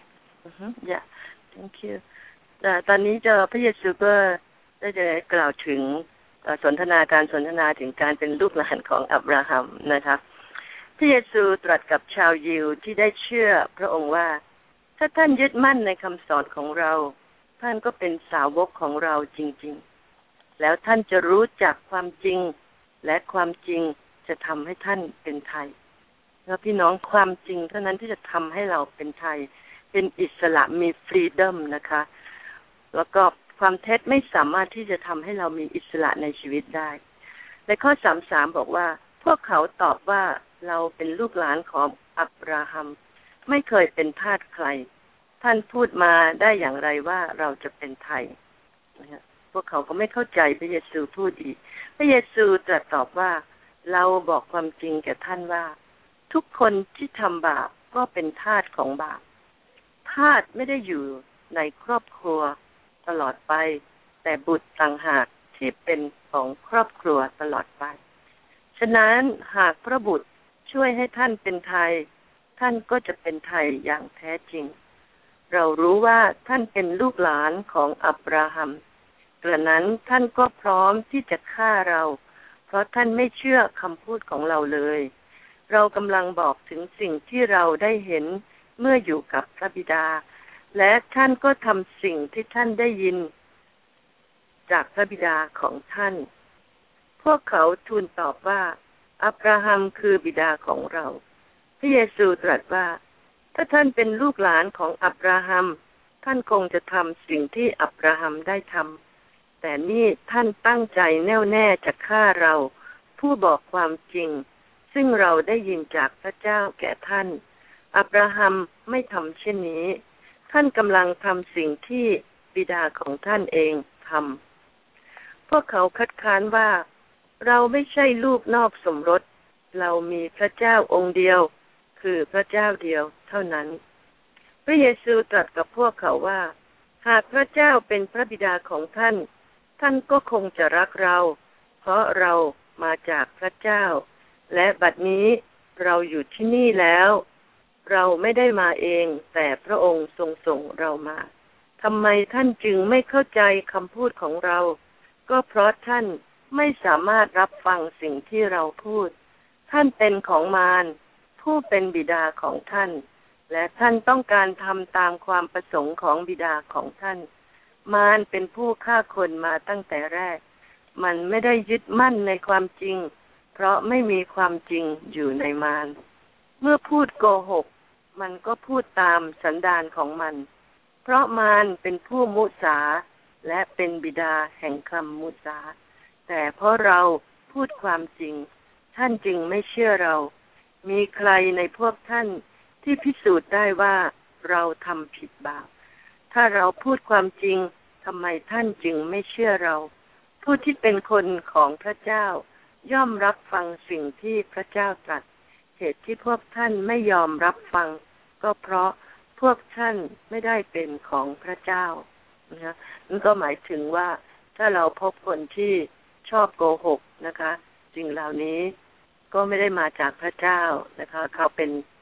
Yeah, thank you. ตอนนี้พระเยซูก็ได้จะกล่าวถึงสนทนาถึงการเป็นลูกหลานของอับราฮัมนะคะพระเยซูตรัสกับชาวยิวที่ได้เชื่อพระองค์ว่าถ้าท่านยึดมั่นในคำสอนของเราท่านก็เป็นสาวกของเราจริงๆแล้วท่านจะรู้จักความจริงและความจริงจะทำให้ท่านเป็นไทยแล้วพี่น้องความจริงเท่านั้นที่จะทำให้เราเป็นไทยเป็นอิสระมีฟรีดอมนะคะแล้วก็ความเท็จไม่สามารถที่จะทำให้เรามีอิสระในชีวิตได้ในข้อ33บอกว่าพวกเขาตอบว่าเราเป็นลูกหลานของอับราฮัมไม่เคยเป็นทาสใครท่านพูดมาได้อย่างไรว่าเราจะเป็นไทยพวกเขาก็ไม่เข้าใจพระเยซูพูดอีกพระเยซูตรัสตอบว่าเราบอกความจริงแก่ท่านว่าทุกคนที่ทำบาปก็เป็นทาสของบาปทาสไม่ได้อยู่ในครอบครัวตลอดไปแต่บุตรต่างหากที่เป็นของครอบครัวตลอดไปฉะนั้นหากพระบุตรช่วยให้ท่านเป็นไทยท่านก็จะเป็นไทยอย่างแท้จริงเรารู้ว่าท่านเป็นลูกหลานของอับราฮัมกระนั้นท่านก็พร้อมที่จะฆ่าเราเพราะท่านไม่เชื่อคำพูดของเราเลยเรากำลังบอกถึงสิ่งที่เราได้เห็นเมื่ออยู่กับพระบิดาและท่านก็ทำสิ่งที่ท่านได้ยินจากพระบิดาของท่านพวกเขาทูลตอบว่าอับราฮัมคือบิดาของเราพระเยซูตรัสว่าถ้าท่านเป็นลูกหลานของอับราฮัมท่านคงจะทำสิ่งที่อับราฮัมได้ทำแต่นี่ท่านตั้งใจแน่วแน่จะฆ่าเราผู้บอกความจริงซึ่งเราได้ยินจากพระเจ้าแก่ท่านอับราฮัมไม่ทำเช่นนี้ท่านกำลังทำสิ่งที่บิดาของท่านเองทำพวกเขาคัดค้านว่าเราไม่ใช่ลูกนอกสมรสเรามีพระเจ้าองค์เดียวคือพระเจ้าเดียวเท่านั้นพระเยซูตรัสกับพวกเขาว่าหากพระเจ้าเป็นพระบิดาของท่านท่านก็คงจะรักเราเพราะเรามาจากพระเจ้าและบัดนี้เราอยู่ที่นี่แล้วเราไม่ได้มาเองแต่พระองค์ทรงส่งเรามาทำไมท่านจึงไม่เข้าใจคำพูดของเราก็เพราะท่านไม่สามารถรับฟังสิ่งที่เราพูดท่านเป็นของมารผู้เป็นบิดาของท่านและท่านต้องการทำตามความประสงค์ของบิดาของท่านมารเป็นผู้ฆ่าคนมาตั้งแต่แรกมันไม่ได้ยึดมั่นในความจริงเพราะไม่มีความจริงอยู่ในมารเมื่อพูดโกหกมันก็พูดตามสันดานของมันเพราะมารเป็นผู้มุสาและเป็นบิดาแห่งคำมุสาแต่เพราะเราพูดความจริงท่านจึงไม่เชื่อเรามีใครในพวกท่านที่พิสูจน์ได้ว่าเราทำผิดบาปถ้าเราพูดความจริงทำไมท่านจึงไม่เชื่อเราผู้ที่เป็นคนของพระเจ้าย่อมรับฟังสิ่งที่พระเจ้าตรัสเหตุที่พวกท่านไม่ยอมรับฟังก็เพราะพวกท่านไม่ได้เป็นของพระเจ้านะคะนั่นก็หมายถึงว่าถ้าเราพบคนที่ชอบโกหกนะคะสิ่งเหล่านี้ก็ไม่ได้มาจากพระเจ้านะคะเขาเป็น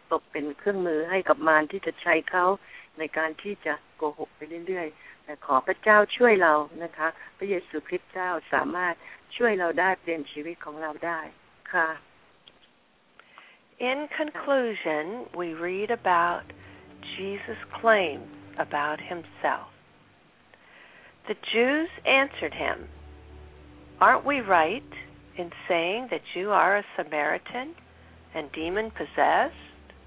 ตกเป็นเครื่องมือให้กับมารที่จะใช้เขาในการที่จะโกหกไปเรื่อยๆแต่ขอพระเจ้าช่วยเรานะคะพระเยซูคริสต์เจ้าสามารถช่วยเราได้เปลี่ยนชีวิตของเราได้ค่ะ In conclusion, we read about Jesus' claim about himself. The Jews answered him, "Aren't we right in saying that you are a Samaritan and demon-possessed?"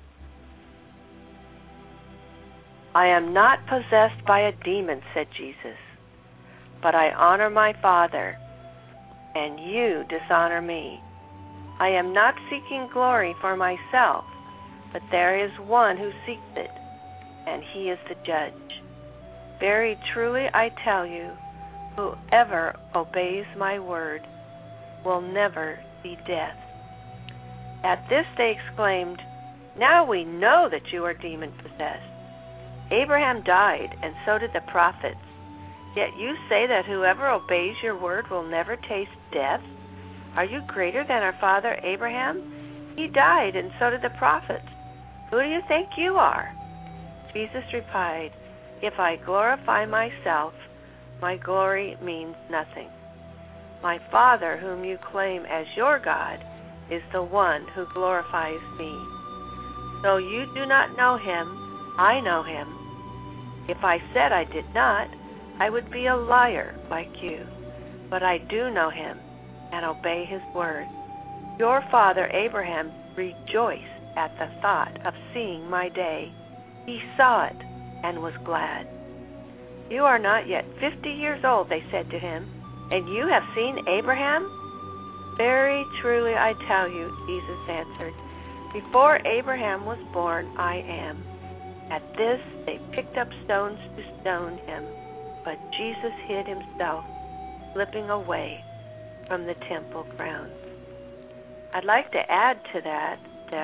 "I am not possessed by a demon," said Jesus, "but I honor my Father, and you dishonor me. I am not seeking glory for myself, but there is one who seeks it, and he is the judge. Very truly I tell you, whoever obeys my word will never see death." At this they exclaimed, "Now we know that you are demon-possessed. Abraham died, and so did the prophets. Yet you say that whoever obeys your word will never taste death? Are you greater than our father Abraham? He died, and so did the prophets. Who do you think you are?" Jesus replied, "If I glorify myself, my glory means nothing. My Father, whom you claim as your God, is the one who glorifies me. Though you do not know him, I know him. If I said I did not, I would be a liar like you. But I do know him and obey his word. Your father Abraham rejoiced at the thought of seeing my day. He saw it and was glad." "You are not yet 50 years old," they said to him, "and you have seen Abraham?" "Very truly I tell you," Jesus answered, "before Abraham was born, I am." At this they picked up stones to stone him, but Jesus hid himself, slipping away from the temple grounds. I'd like to add to that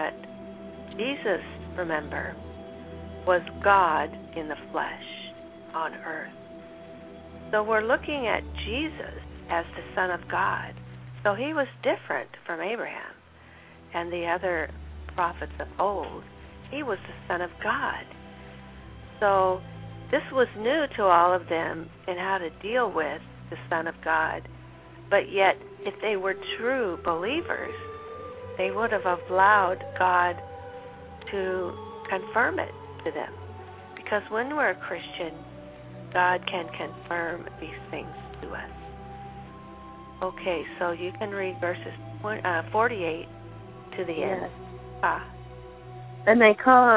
Jesus, remember, was God in the flesh on earth. So we're looking at Jesus as the Son of God. So he was different from Abraham and the other prophets of old. He was the Son of God. So this was new to all of them in how to deal with the Son of God. But yet, if they were true believers, they would have allowed God to confirm it to them. Because when we're a Christian, God can confirm these things to us. Okay, so you can read verses 48 to the end. และในข้อ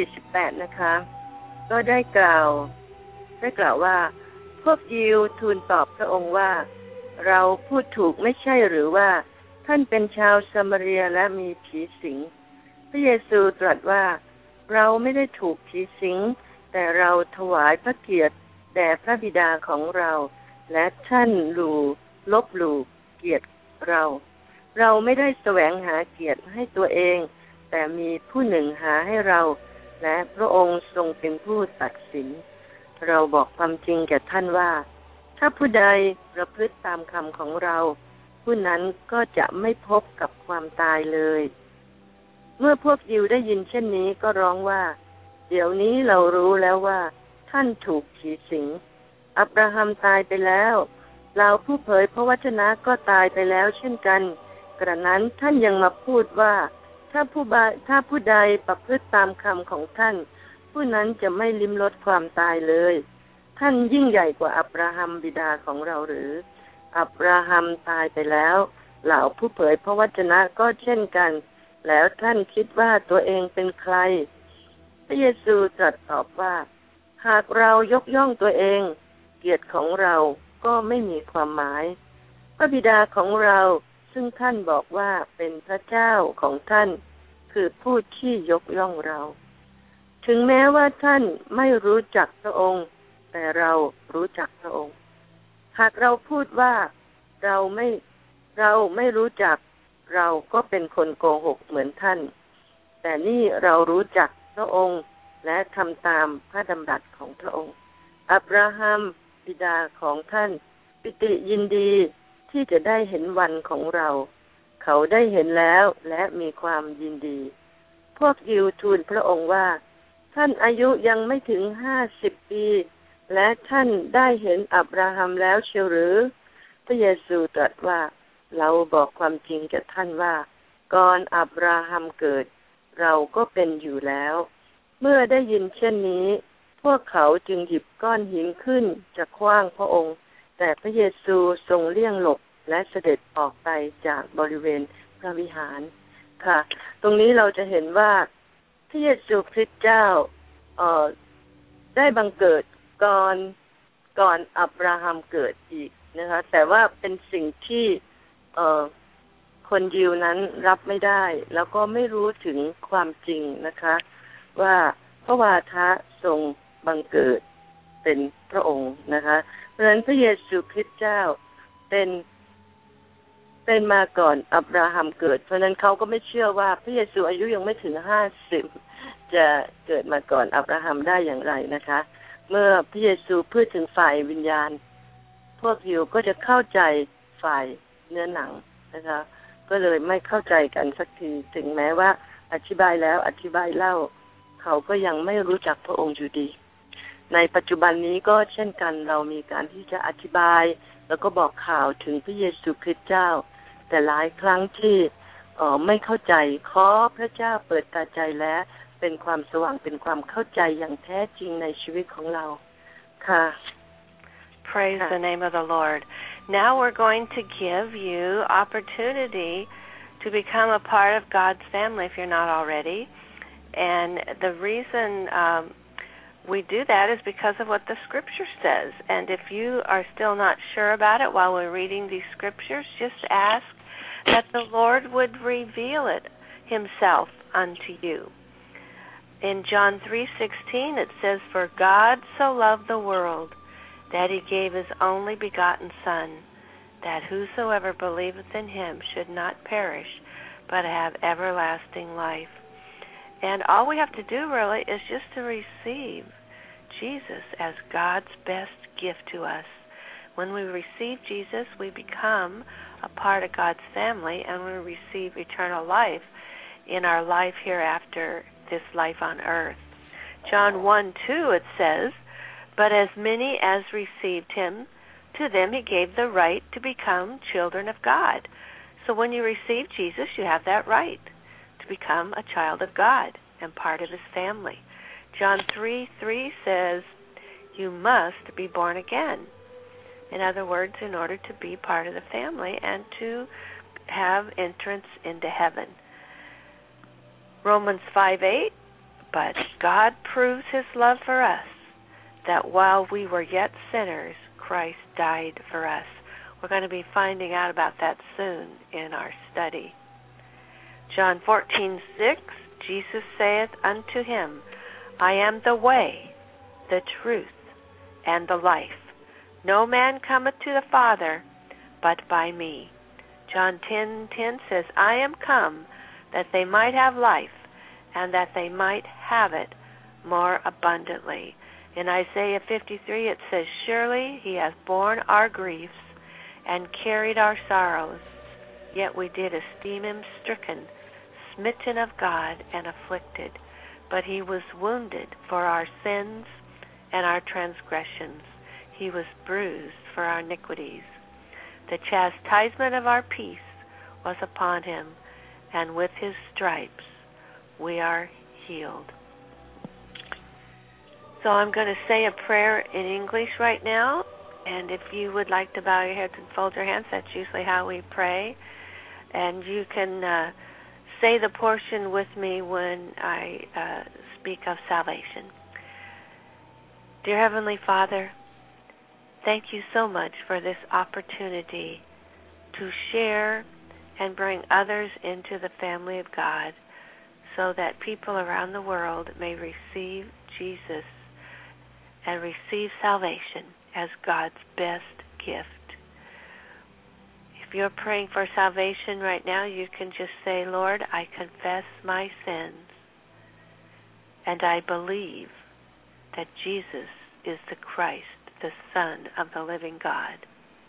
48 นะคะก็ได้กล่าวว่าพวกยิวทูลตอบพระองค์ว่าเราพูดถูกไม่ใช่หรือว่าท่านเป็นชาวซัมาเรียและมีผีสิงพระเยซูตรัสว่าเราไม่ได้ถูกผีสิงแต่เราถวายพระเกียรติแด่พระบิดาของเราและท่านลบหลู่เกียรติเราไม่ได้แสวงหาเกียรติให้ตัวเองแต่มีผู้หนึ่งหาให้เราและพระองค์ทรงเป็นผู้ตัดสินเราบอกความจริงแก่ท่านว่าถ้าผู้ใดประพฤติตามคำของเราผู้นั้นก็จะไม่พบกับความตายเลยเมื่อพวกยิวได้ยินเช่นนี้ก็ร้องว่าเดี๋ยวนี้เรารู้แล้วว่าท่านถูกผีสิงอับราฮัมตายไปแล้วเราผู้เผยพระวจนะก็ตายไปแล้วเช่นกันกระนั้นท่านยังมาพูดว่าถ้าผู้ใดประพฤติตามคำของท่านผู้นั้นจะไม่ลิ้มรสความตายเลยท่านยิ่งใหญ่กว่าอับราฮัมบิดาของเราหรืออับราฮัมตายไปแล้วเหล่าผู้เผยพระวจนะก็เช่นกันแล้วท่านคิดว่าตัวเองเป็นใครพระเยซูตรัสตอบว่าหากเรายกย่องตัวเองเกียรติของเราก็ไม่มีความหมายพระบิดาของเราซึ่งท่านบอกว่าเป็นพระเจ้าของท่านคือผู้ที่ยกย่องเราถึงแม้ว่าท่านไม่รู้จักพระองค์แต่เรารู้จักพระองค์หากเราพูดว่าเราไม่รู้จักเราก็เป็นคนโกหกเหมือนท่านแต่นี่เรารู้จักพระองค์และทำตามพระดำรัสของพระองค์อับราฮัมบิดาของท่านปิติยินดีที่จะได้เห็นวันของเราเขาได้เห็นแล้วและมีความยินดีพวกยิวทูลพระองค์ว่าท่านอายุยังไม่ถึง50 ปีและท่านได้เห็นอับราฮัมแล้วเชียวหรือพระเยซูตรัสว่าเราบอกความจริงแก่ท่านว่าก่อนอับราฮัมเกิดเราก็เป็นอยู่แล้วเมื่อได้ยินเช่นนี้พวกเขาจึงหยิบก้อนหินขึ้นจะขว้างพระองค์แต่พระเยซูทรงเลี่ยงหลบและเสด็จออกไปจากบริเวณพระวิหารค่ะตรงนี้เราจะเห็นว่าพระเยซูคริสต์เจ้าได้บังเกิดก่อนอับราฮัมเกิดอีกนะคะแต่ว่าเป็นสิ่งที่คนยิวนั้นรับไม่ได้แล้วก็ไม่รู้ถึงความจริงนะคะว่าพระวาทะทรงบังเกิดเป็นพระองค์นะคะเพราะฉะนั้นพระเยซูคริสต์เจ้าเป็นมาก่อนอับราฮัมเกิดเพราะนั้นเขาก็ไม่เชื่อว่าพระเยซูอายุยังไม่ถึง50จะเกิดมาก่อนอับราฮัมได้อย่างไรนะคะเมื่อพระเยซูพูดถึงฝ่ายวิญญาณพวกยิวก็จะเข้าใจฝ่ายเนื้อหนังนะคะก็เลยไม่เข้าใจกันสักทีถึงแม้ว่าอธิบายแล้วอธิบายเล่าเขาก็ยังไม่รู้จักพระองค์อยู่ดีในปัจจุบันนี้ก็เช่นกันเรามีการที่จะอธิบายแล้วก็บอกข่าวถึงพระเยซูคริสต์เจ้าแต่หลายครั้งที่ไม่เข้าใจขอพระเจ้าเปิดตาใจและเป็นความสว่างเป็นความเข้าใจอย่างแท้จริงในชีวิตของเราค่ะ Praise the name of the Lord. Now we're going to give you opportunity to become a part of God's family if you're not already. And the reason we do that is because of what the Scripture says. And if you are still not sure about it while we're reading these Scriptures, just ask that the Lord would reveal it Himself unto you. In John 3:16 it says, "For God so loved the world, that He gave His only begotten Son, that whosoever believeth in Him should not perish, but have everlasting life." And all we have to do really is just to receive Jesus as God's best gift to us. When we receive Jesus, we become a part of God's family, and we receive eternal life in our life hereafter this life on earth. John 1:2 it says, "But as many as received Him, to them He gave the right to become children of God." So when you receive Jesus, you have that right to become a child of God and part of His family. John 3:3 says, "You must be born again." In other words, in order to be part of the family and to have entrance into heaven. Romans 5:8, "But God proves His love for us, that while we were yet sinners, Christ died for us." We're going to be finding out about that soon in our study. John 14:6, "Jesus saith unto him, I am the way, the truth, and the life. No man cometh to the Father but by me." John 10:10 says, "I am come that they might have life, and that they might have it more abundantly." In Isaiah 53 it says, "Surely He hath borne our griefs and carried our sorrows, yet we did esteem Him stricken, smitten of God, and afflicted. But He was wounded for our sins and our transgressions. He was bruised for our iniquities. The chastisement of our peace was upon Him, and with His stripes we are healed." So I'm going to say a prayer in English right now, and if you would like to bow your heads and fold your hands, that's usually how we pray. And you can say the portion with me when I speak of salvation. Dear Heavenly Father, thank you so much for this opportunity to share and bring others into the family of God so that people around the world may receive Jesus and receive salvation as God's best gift. If you're praying for salvation right now, you can just say, "Lord, I confess my sins, and I believe that Jesus is the Christ, the Son of the living God.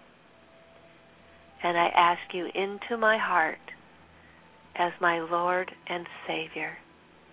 And I ask you into my heart as my Lord and Savior.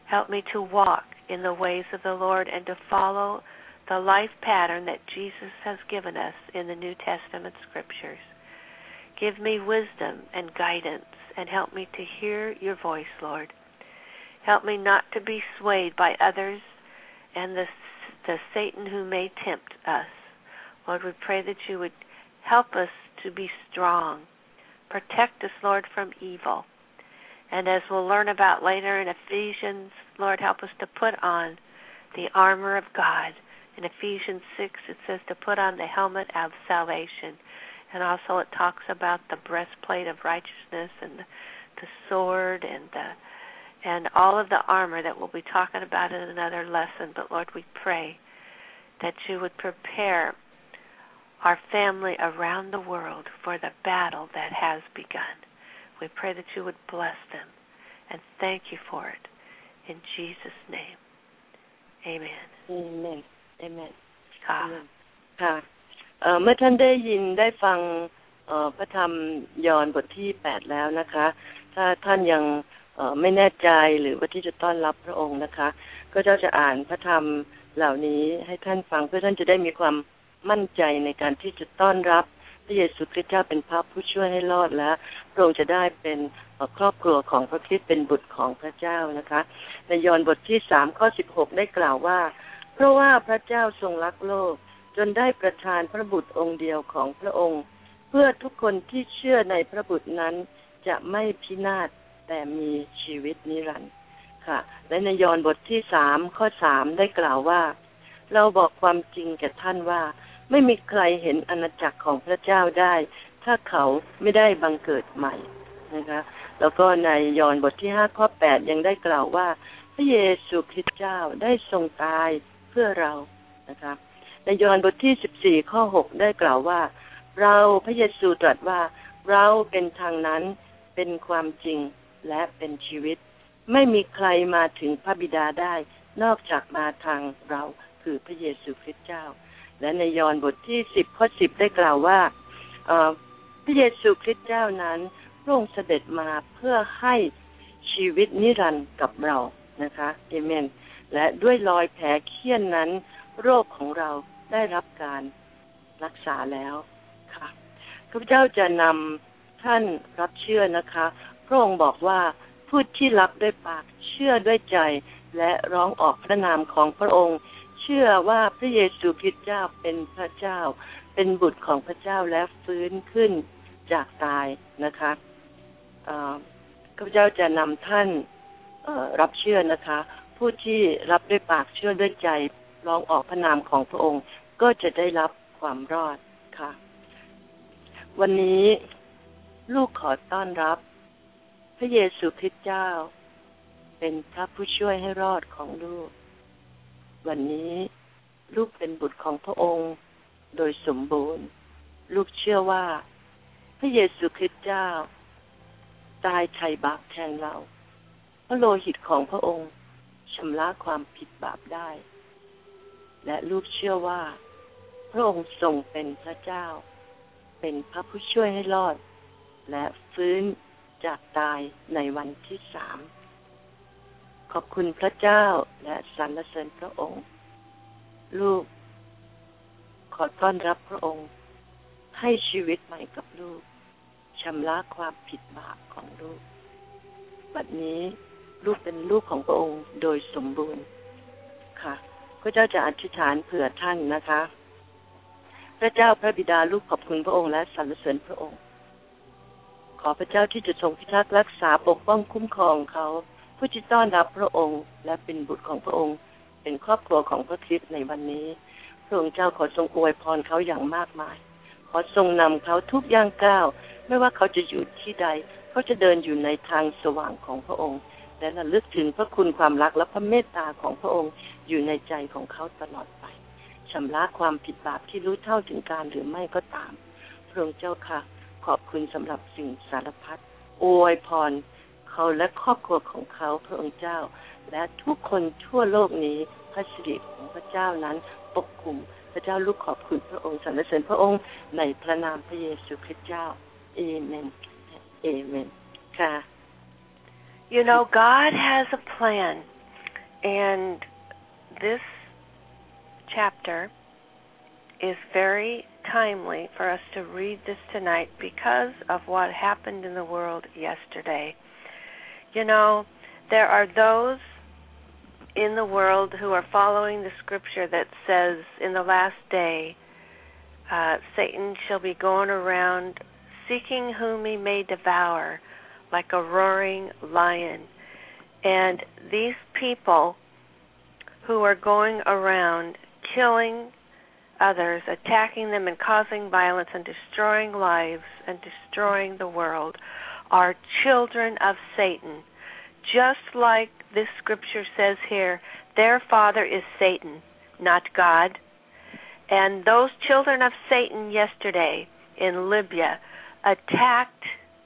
Help me to walk in the ways of the Lord and to follow the life pattern that Jesus has given us in the New Testament scriptures. Give me wisdom and guidance and help me to hear your voice, Lord. Help me not to be swayed by others and the Satan who may tempt us. Lord, we pray that you would help us to be strong. Protect us, Lord, from evil. And as we'll learn about later in Ephesians, Lord, help us to put on the armor of God. In Ephesians 6, it says to put on the helmet of salvation. And also it talks about the breastplate of righteousness and the sword and all of the armor that we'll be talking about in another lesson. But, Lord, we pray that you would prepare our family around the world for the battle that has begun. We pray that you would bless them and thank you for it. In Jesus' name, amen. Amen. Amen. ค่ะค่ะเมื่อท่านได้ยินได้ฟังพระธรรมยอห์นบทที่8แล้วนะคะถ้าท่านยังไม่แน่ใจหรือว่าที่จะต้อนรับพระองค์นะคะก็จะอ่านพระธรรมเหล่านี้ให้ท่านฟังเพื่อท่านจะได้มีความมั่นใจในการที่จะต้อนรับพระเยซูคริสต์เจ้าเป็นพระผู้ช่วยให้รอดและพระองค์จะได้เป็นครอบครัวของพระคริสต์เป็นบุตรของพระเจ้านะคะในยอห์นบทที่3ข้อ16ได้กล่าวว่าเพราะว่าพระเจ้าทรงรักโลกจนได้ประทานพระบุตรองค์เดียวของพระองค์เพื่อทุกคนที่เชื่อในพระบุตรนั้นจะไม่พินาศแต่มีชีวิตนิรันดร์ค่ะและในยอห์นบทที่3ข้อ3ได้กล่าวว่าเราบอกความจริงแก่ท่านว่าไม่มีใครเห็นอาณาจักรของพระเจ้าได้ถ้าเขาไม่ได้บังเกิดใหม่นะคะแล้วก็ในยอห์นบทที่5ข้อ8ยังได้กล่าวว่าพระเยซูคริสต์เจ้าได้ทรงตายเพื่อเรานะคะในยอห์นบทที่14ข้อ6ได้กล่าวว่าเราพระเยซูตรัสว่าเราเป็นทางนั้นเป็นความจริงและเป็นชีวิตไม่มีใครมาถึงพระบิดาได้นอกจากมาทางเราคือพระเยซูคริสต์เจ้าและในยอห์นบทที่10ข้อ10ได้กล่าวว่าพระเยซูคริสต์เจ้านั้นพระองค์เสด็จมาเพื่อให้ชีวิตนิรันดร์กับเรานะคะเอเมนและด้วยรอยแผลเฆี่ยนนั้นโรคของเราได้รับการรักษาแล้วค่ะข้าพเจ้าจะนำท่านรับเชื่อนะคะพระองค์บอกว่าผู้ที่รับด้วยปากเชื่อด้วยใจและร้องออกพระนามของพระองค์เชื่อว่าพระเยซูคริสต์เจ้าเป็นพระเจ้าเป็นบุตรของพระเจ้าและฟื้นขึ้นจากตายนะคะข้าพเจ้าจะนำท่านรับเชื่อนะคะผู้ที่รับด้วยปากเชื่อด้วยใจร้องออกพระนามของพระองค์ก็จะได้รับความรอดค่ะวันนี้ลูกขอต้อนรับพระเยซูคริสต์เจ้าเป็นพระผู้ช่วยให้รอดของลูกวันนี้ลูกเป็นบุตรของพระองค์โดยสมบูรณ์ลูกเชื่อว่าพระเยซูคริสต์เจ้าตายไถ่บาปแทนเราพระโลหิตของพระองค์ชำระความผิดบาปได้และลูกเชื่อว่าพระองค์ทรงเป็นพระเจ้าเป็นพระผู้ช่วยให้รอดและฟื้นจากตายในวันที่3ขอบคุณพระเจ้าและสรรเสริญพระองค์ลูกขอต้อนรับพระองค์ให้ชีวิตใหม่กับลูกชำระความผิดบาปของลูกบัดนี้ลูกเป็นลูกของพระองค์โดยสมบูรณ์ค่ะพระเจ้าจะอธิษฐานเผื่อท่านนะคะพระเจ้าพระบิดาลูกขอบคุณพระองค์และสรรเสริญพระองค์ขอพระเจ้าที่จะทรงพิทักษ์รักษาปกป้องคุ้มครองเขาผู้ที่ต้อนรับพระองค์และเป็นบุตรของพระองค์เป็นครอบครัวของพระคริสต์ในวันนี้พระองค์เจ้าขอทรงอวยพรเขาอย่างมากมายขอทรงนำเขาทุกย่างก้าวไม่ว่าเขาจะอยู่ที่ใดเขาจะเดินอยู่ในทางสว่างของพระองค์และระลึกถึงพระคุณความรักและพระเมตตาของพระองค์อยู่ในใจของเขาตลอดไปชำระความผิดบาปที่รู้เท่าถึงการหรือไม่ก็ตามพระองค์เจ้าค่ะขอบคุณสำหรับสิ่งสารพัดอวยพรเขาและครอบครัวของเขาพระองค์เจ้าและทุกคนทั่วโลกนี้พระสิริของพระเจ้านั้นปกคลุมพระเจ้าลูกขอบคุณพระองค์สรรเสริญพระองค์ในพระนามพระเยซูคริสต์เจ้าเอเมนเอเมนค่ะ You know, God has a plan And this chapter is very timely for us to read this tonight because of what happened in the world yesterday. You know, there are those in the world who are following the scripture that says in the last day, Satan shall be going around seeking whom he may devour like a roaring lion. And these people who are going around killing others, attacking them and causing violence and destroying lives and destroying the world are children of Satan. Just like this scripture says here, their father is Satan, not God. And those children of Satan yesterday in Libya attacked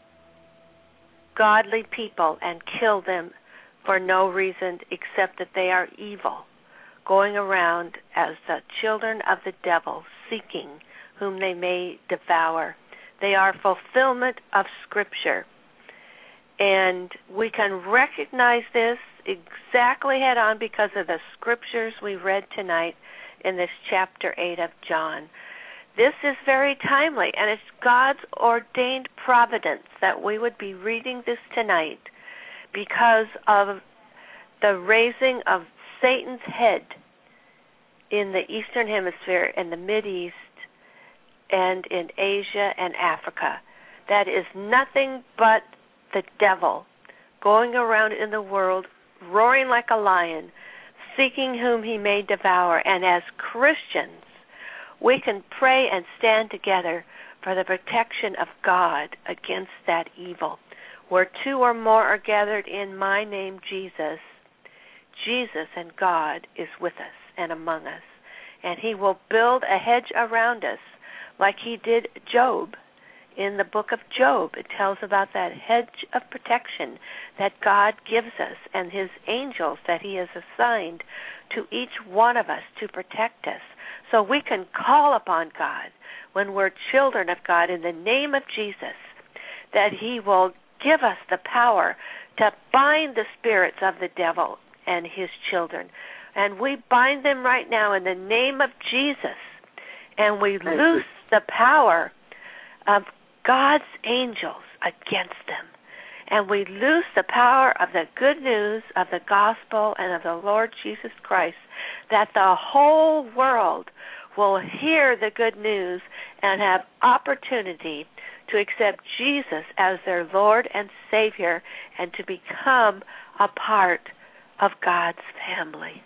godly people and killed them for no reason except that they are evil, going around as the children of the devil, seeking whom they may devour. They are fulfillment of Scripture. And we can recognize this exactly head on because of the Scriptures we read tonight in this chapter 8 of John. This is very timely, and it's God's ordained providence that we would be reading this tonight because of the raising of Satan's head in the Eastern Hemisphere, in the Mideast, and in Asia and Africa. That is nothing but the devil going around in the world, roaring like a lion, seeking whom he may devour. And as Christians, we can pray and stand together for the protection of God against that evil. Where two or more are gathered in my name, Jesus and God is with us and among us. And he will build a hedge around us like he did Job. In the book of Job, it tells about that hedge of protection that God gives us and his angels that he has assigned to each one of us to protect us. So we can call upon God when we're children of God in the name of Jesus, that he will give us the power to bind the spirits of the devil and his children. And we bind them right now in the name of Jesus, and we loose the power of God's angels against them. And we loose the power of the good news of the gospel and of the Lord Jesus Christ, that the whole world will hear the good news and have opportunity to accept Jesus as their Lord and Savior and to become a part of God's family.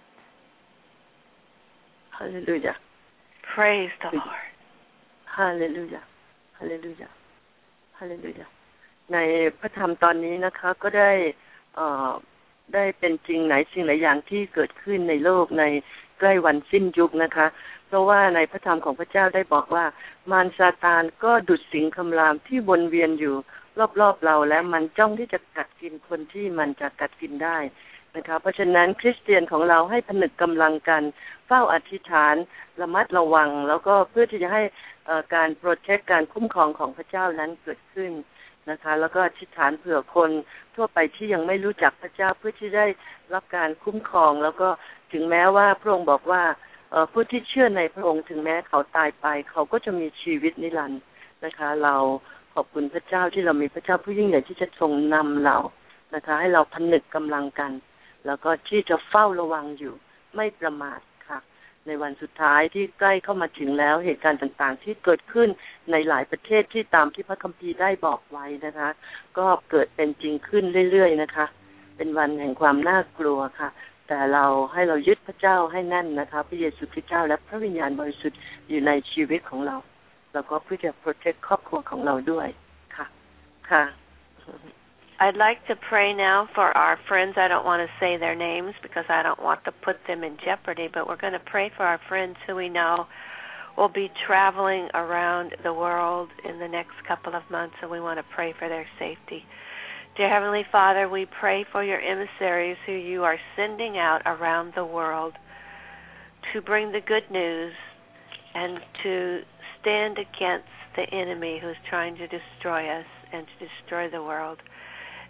Hallelujah. Praise the Lord. Hallelujah. Hallelujah. Hallelujah. ในพระธรรมตอนนี้นะคะก็ได้เป็นจริงหลายสิ่งหลายอย่างที่เกิดขึ้นในโลกในใกล้วันสิ้นยุคนะคะเพราะว่าในพระธรรมของพระเจ้าได้บอกว่ามารซาตานก็ดุจสิงคำรามที่วนเวียนอยู่รอบๆเราและมันจ้องที่จะกัดกินคนที่มันจะกัดกินได้นะคะเพราะฉะนั้นคริสเตียนของเราให้ผนึกกำลังกันเฝ้าอธิษฐานระมัดระวังแล้วก็เพื่อที่จะให้การโปรเทคการคุ้มครองของพระเจ้านั้นเกิดขึ้นนะคะแล้วก็อธิษฐานเผื่อคนทั่วไปที่ยังไม่รู้จักพระเจ้าเพื่อที่ได้รับการคุ้มครองแล้วก็ถึงแม้ว่าพระองค์บอกว่าผู้ที่เชื่อในพระองค์ถึงแม้เขาตายไปเขาก็จะมีชีวิตนิรันดร์นะคะเราขอบคุณพระเจ้าที่เรามีพระเจ้าผู้ยิ่งใหญ่ที่จะทรงนำเรานะคะให้เราผนึกกำลังกันแล้วก็ที่จะเฝ้าระวังอยู่ไม่ประมาทค่ะในวันสุดท้ายที่ใกล้เข้ามาถึงแล้วเหตุการณ์ต่างๆที่เกิดขึ้นในหลายประเทศที่ตามที่พระคัมภีร์ได้บอกไว้นะคะก็เกิดเป็นจริงขึ้นเรื่อยๆนะคะเป็นวันแห่งความน่ากลัวค่ะแต่เราให้เรายึดพระเจ้าให้แน่นนะคะพระเยซูคริสต์เจ้าและพระวิญญาณบริสุทธิ์อยู่ในชีวิตของเราแล้วก็เพื่อจะโปรเทคครอบครัวของเราด้วยค่ะค่ะ I'd like to pray now for our friends. I don't want to say their names because I don't want to put them in jeopardy, but we're going to pray for our friends who we know will be traveling around the world in the next couple of months, and we want to pray for their safety. Dear Heavenly Father, we pray for your emissaries who you are sending out around the world to bring the good news and to stand against the enemy who's trying to destroy us and to destroy the world.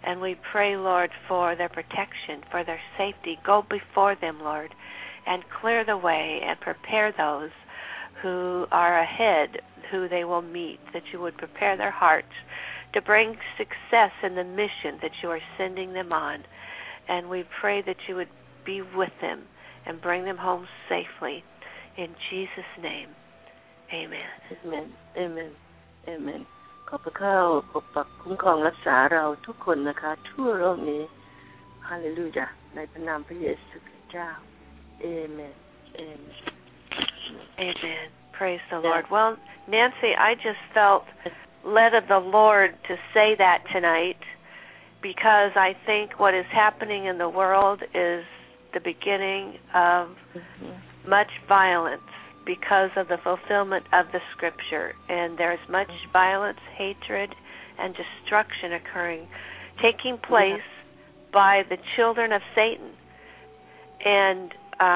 And we pray, Lord, for their protection, for their safety. Go before them, Lord, and clear the way and prepare those who are ahead, who they will meet, that you would prepare their hearts to bring success in the mission that you are sending them on. And we pray that you would be with them and bring them home safely. In Jesus' name, amen. Amen. Amen. Amen. ขอบพระเจ้าปกปักคุ้มครองรักษาเราทุกคนนะคะทั่วโลกนี้ฮาเลลูยาในพระนามพระเยซูคริสต์เจ้า Amen. Amen. Amen. Praise the Lord. Well, Nancy, I just felt led of the Lord to say that tonight because I think what is happening in the world is the beginning of much violence because of the fulfillment of the Scripture. And there's much violence, hatred, and destruction occurring, taking place by the children of Satan. And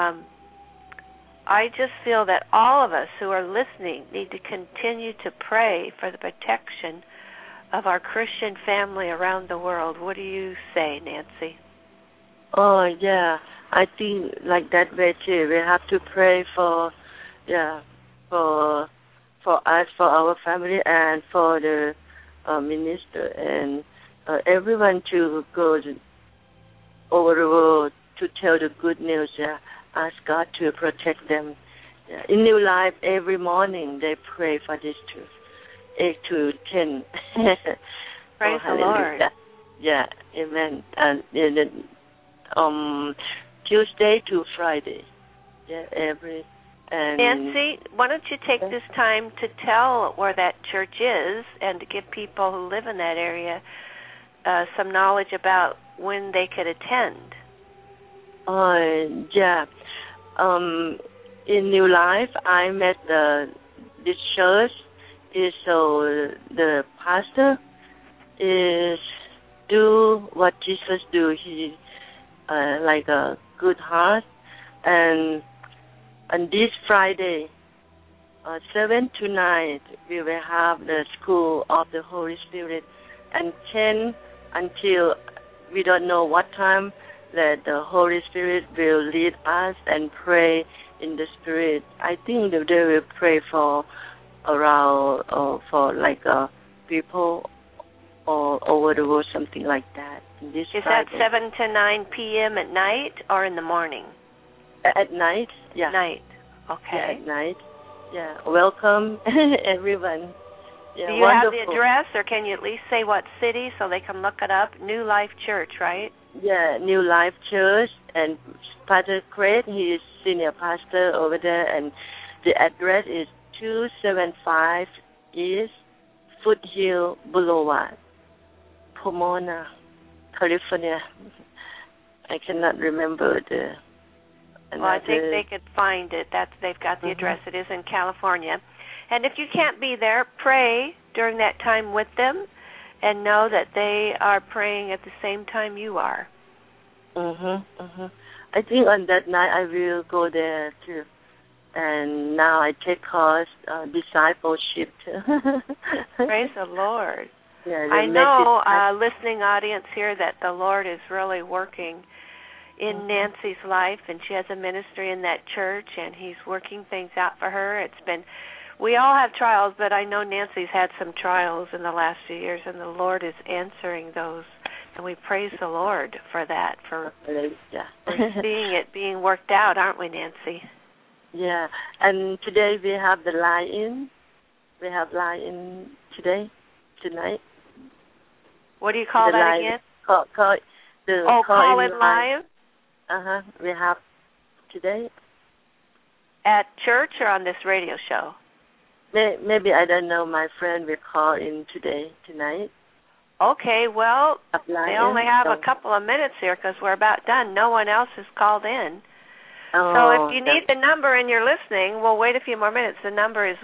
I just feel that all of us who are listening need to continue to pray for the protection of our Christian family around the world. What do you say, Nancy? Oh, yeah. I think like that way too. We have to pray for us, for our family, and for the minister and everyone to go over the world to tell the good news. Ask God to protect them. In New Life, every morning they pray for this truth, 8 to 10. Praise the Lord. Yeah, amen. And Tuesday to Friday. Yeah, every. And Nancy, why don't you take this time to tell where that church is and to give people who live in that area some knowledge about when they could attend? Yeah. In New Life, I met this church. So the pastor is do what Jesus do. He like a good heart. And on this Friday, 7 to 9, we will have the School of the Holy Spirit, and 10 until we don't know what time that the Holy Spirit will lead us and pray in the Spirit. I think that they will pray for around for like people all over the world, something like that. This is Friday. That 7 to 9 p.m. at night or in the morning? At night, yeah. Night, okay. Yeah, at night, yeah. Welcome, everyone. Yeah, do you wonderful. have the address, or can you at least say what city so they can look it up? New Life Church, right? Yeah, New Life Church, and Pastor Craig, he is senior pastor over there, and the address is 275 East Foothill Boulevard, Pomona, California. I cannot remember the. Well, I think they could find it. They've got the address. It is in California. And if you can't be there, pray during that time with them and know that they are praying at the same time you are. I think on that night I will go there too. And now I take course discipleship too. Praise the Lord. Yeah, I know, listening audience here, that the Lord is really working in Nancy's life, and she has a ministry in that church, and He's working things out for her. We all have trials, but I know Nancy's had some trials in the last few years, and the Lord is answering those, and we praise the Lord for that, for seeing it being worked out, aren't we, Nancy? Yeah, and today we have the line-in. We have line-in tonight. What do you call that again? Call-in live? We have today. At church or on this radio show? Maybe, I don't know, my friend will call in tonight. Okay, well, they only have a couple of minutes here because we're about done. No one else has called in. So if you need the number and you're listening, we'll wait a few more minutes. The number is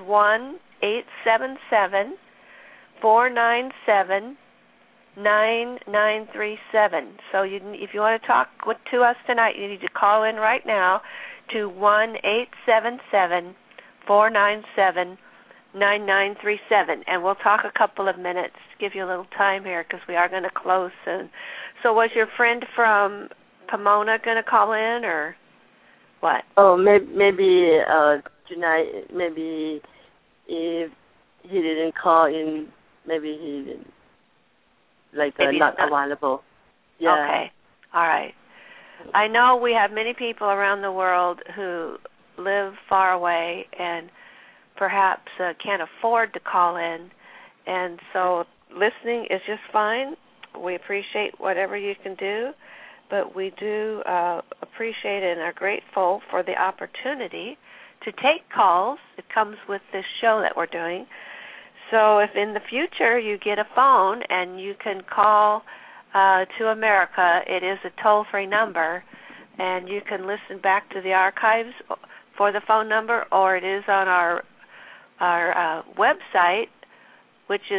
1-877-497-9937. So if you want to talk to us tonight, you need to call in right now to 1-877-497-9937. 9937. And we'll talk a couple of minutes, give you a little time here because we are going to close soon. So was your friend from Pomona going to call in or what? Oh, maybe tonight, maybe if he didn't call in, maybe he not available. Yeah. Okay. All right. I know we have many people around the world who live far away and perhaps can't afford to call in, and so listening is just fine. We appreciate whatever you can do, but we do appreciate and are grateful for the opportunity to take calls. It comes with this show that we're doing. So if in the future you get a phone and you can call to America, it is a toll-free number, and you can listen back to the archives for the phone number, or it is on our website, which is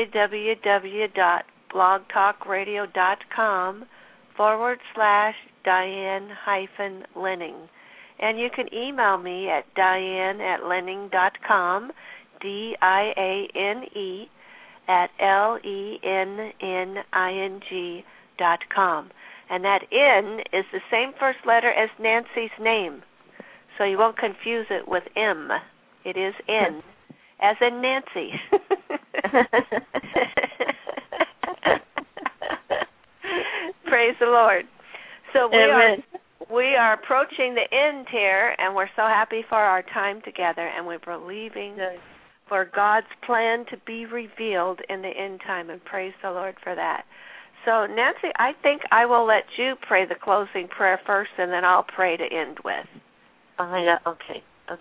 www.blogtalkradio.com/Diane-Lenning. And you can email me at diane@lenning.com, DIANE@LENNING.com. And that N is the same first letter as Nancy's name, so you won't confuse it with M. It is N, as in Nancy. Praise the Lord. So we are approaching the end here, and we're so happy for our time together, and we're believing for God's plan to be revealed in the end time, and praise the Lord for that. So, Nancy, I think I will let you pray the closing prayer first, and then I'll pray to end with. Okay.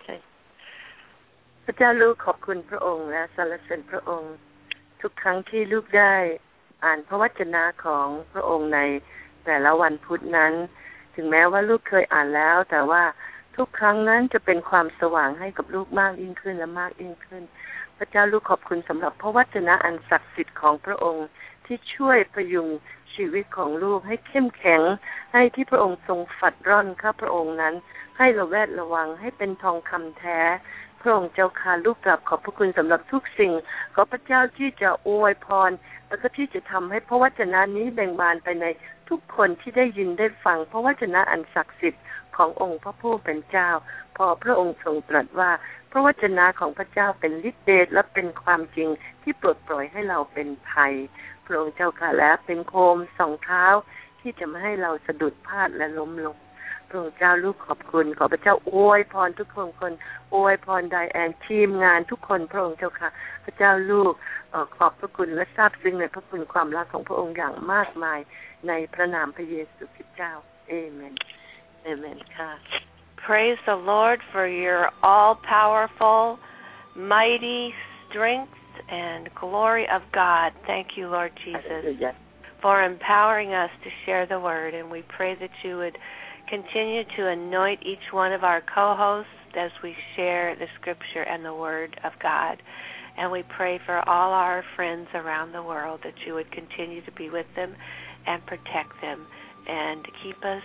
พระเจ้าลูกขอบคุณพระองค์และสรรเสริญพระองค์ทุกครั้งที่ลูกได้อ่านพระวจนะของพระองค์ในแต่ละวันพุธนั้นถึงแม้ว่าลูกเคยอ่านแล้วแต่ว่าทุกครั้งนั้นจะเป็นความสว่างให้กับลูกมากยิ่งขึ้นและมากยิ่งขึ้นพระเจ้าลูกขอบคุณสำหรับพระวจนะอันศักดิ์สิทธิ์ของพระองค์ที่ช่วยพยุงชีวิตของลูกให้เข้มแข็งให้ที่พระองค์ทรงฝัดร่อนข้าพระองค์นั้นให้ระแวดระวังให้เป็นทองคำแท้พระองค์เจ้าค่ะลูกกราบขอบพระคุณสำหรับทุกสิ่งขอพระเจ้าที่จะอวยพรแล้วก็ที่จะทำให้พระวจนะนี้แบ่งบานไปในทุกคนที่ได้ยินได้ฟังพระวจนะอันศักดิ์สิทธิ์ขององค์พระผู้เป็นเจ้าพอพระองค์ทรงตรัสว่าพระวจนะของพระเจ้าเป็นฤทธิ์เดชและเป็นความจริงที่ปลดปล่อยให้เราเป็นไทยพระองค์เจ้าค่ะและเป็นโคมส่องเท้าที่จะไม่ให้เราสะดุดพลาดและล้มลงพระองค์เจ้าลูกขอบคุณขอพระเจ้าอวยพรทุกคนอวยพรไดแอนทีมงานทุกคนพระองค์เจ้าค่ะพระเจ้าลูกขอบพระคุณและซาบซึ้งในพระคุณความรักของพระองค์อย่างมากมายในพระนามพระเยซูคริสต์เจ้าเอเมนเอเมนค่ะ Praise the Lord for your all-powerful, mighty strength and glory of God. Thank you, Lord Jesus, for empowering us to share the word, and we pray that you would continue to anoint each one of our co-hosts as we share the scripture and the word of God. And we pray for all our friends around the world that you would continue to be with them and protect them and keep us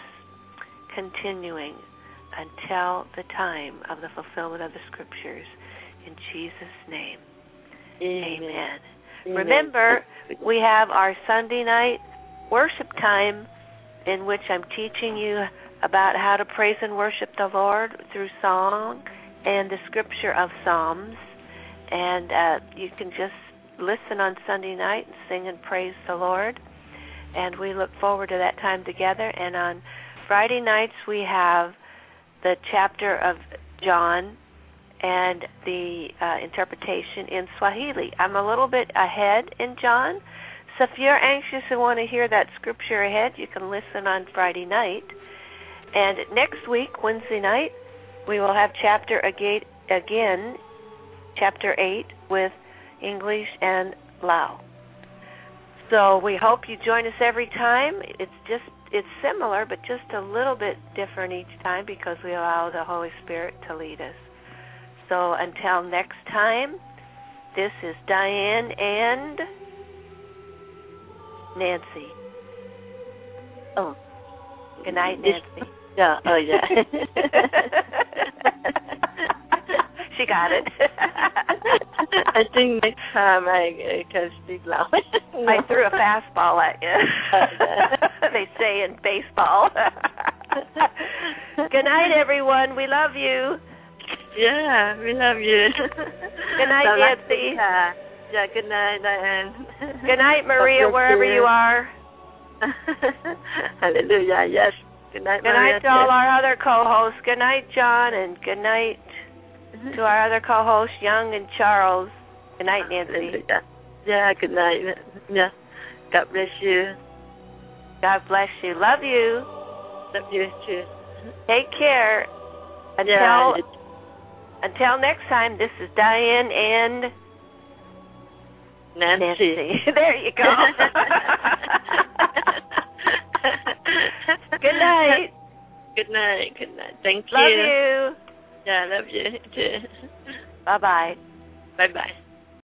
continuing until the time of the fulfillment of the scriptures. In Jesus' name, amen. Remember, we have our Sunday night worship time in which I'm teaching you about how to praise and worship the Lord through song and the scripture of Psalms. And you can just listen on Sunday night and sing and praise the Lord. And we look forward to that time together. And on Friday nights we have the chapter of John and the interpretation in Swahili. I'm a little bit ahead in John, so if you're anxious and want to hear that scripture ahead, you can listen on Friday night. And next week, Wednesday night, we will have chapter again, chapter 8, with English and Lao. So we hope you join us every time. It's similar, but just a little bit different each time because we allow the Holy Spirit to lead us. So until next time, this is Diane and Nancy. Oh. Good night, Nancy. Yeah, yeah. She got it. I think next time I can speak loud. I threw a fastball at you. They say in baseball. Good night, everyone. We love you. Yeah, we love you. Good night, Nancy. Yeah, good night, Diane. Good night, Maria, wherever you are. Hallelujah, yes. Good night, Good Maria. night to all our other co-hosts. Good night, John, and good night to our other co-hosts, Young and Charles. Good night, Nancy. Yeah, good night. Yeah. God bless you. God bless you. Love you. Love you too. Take care. Until next time, this is Diane and Nancy. There you go. Good night. Good night. Good night. Thank you. Love you. Yeah, love you too. Bye-bye. Bye-bye.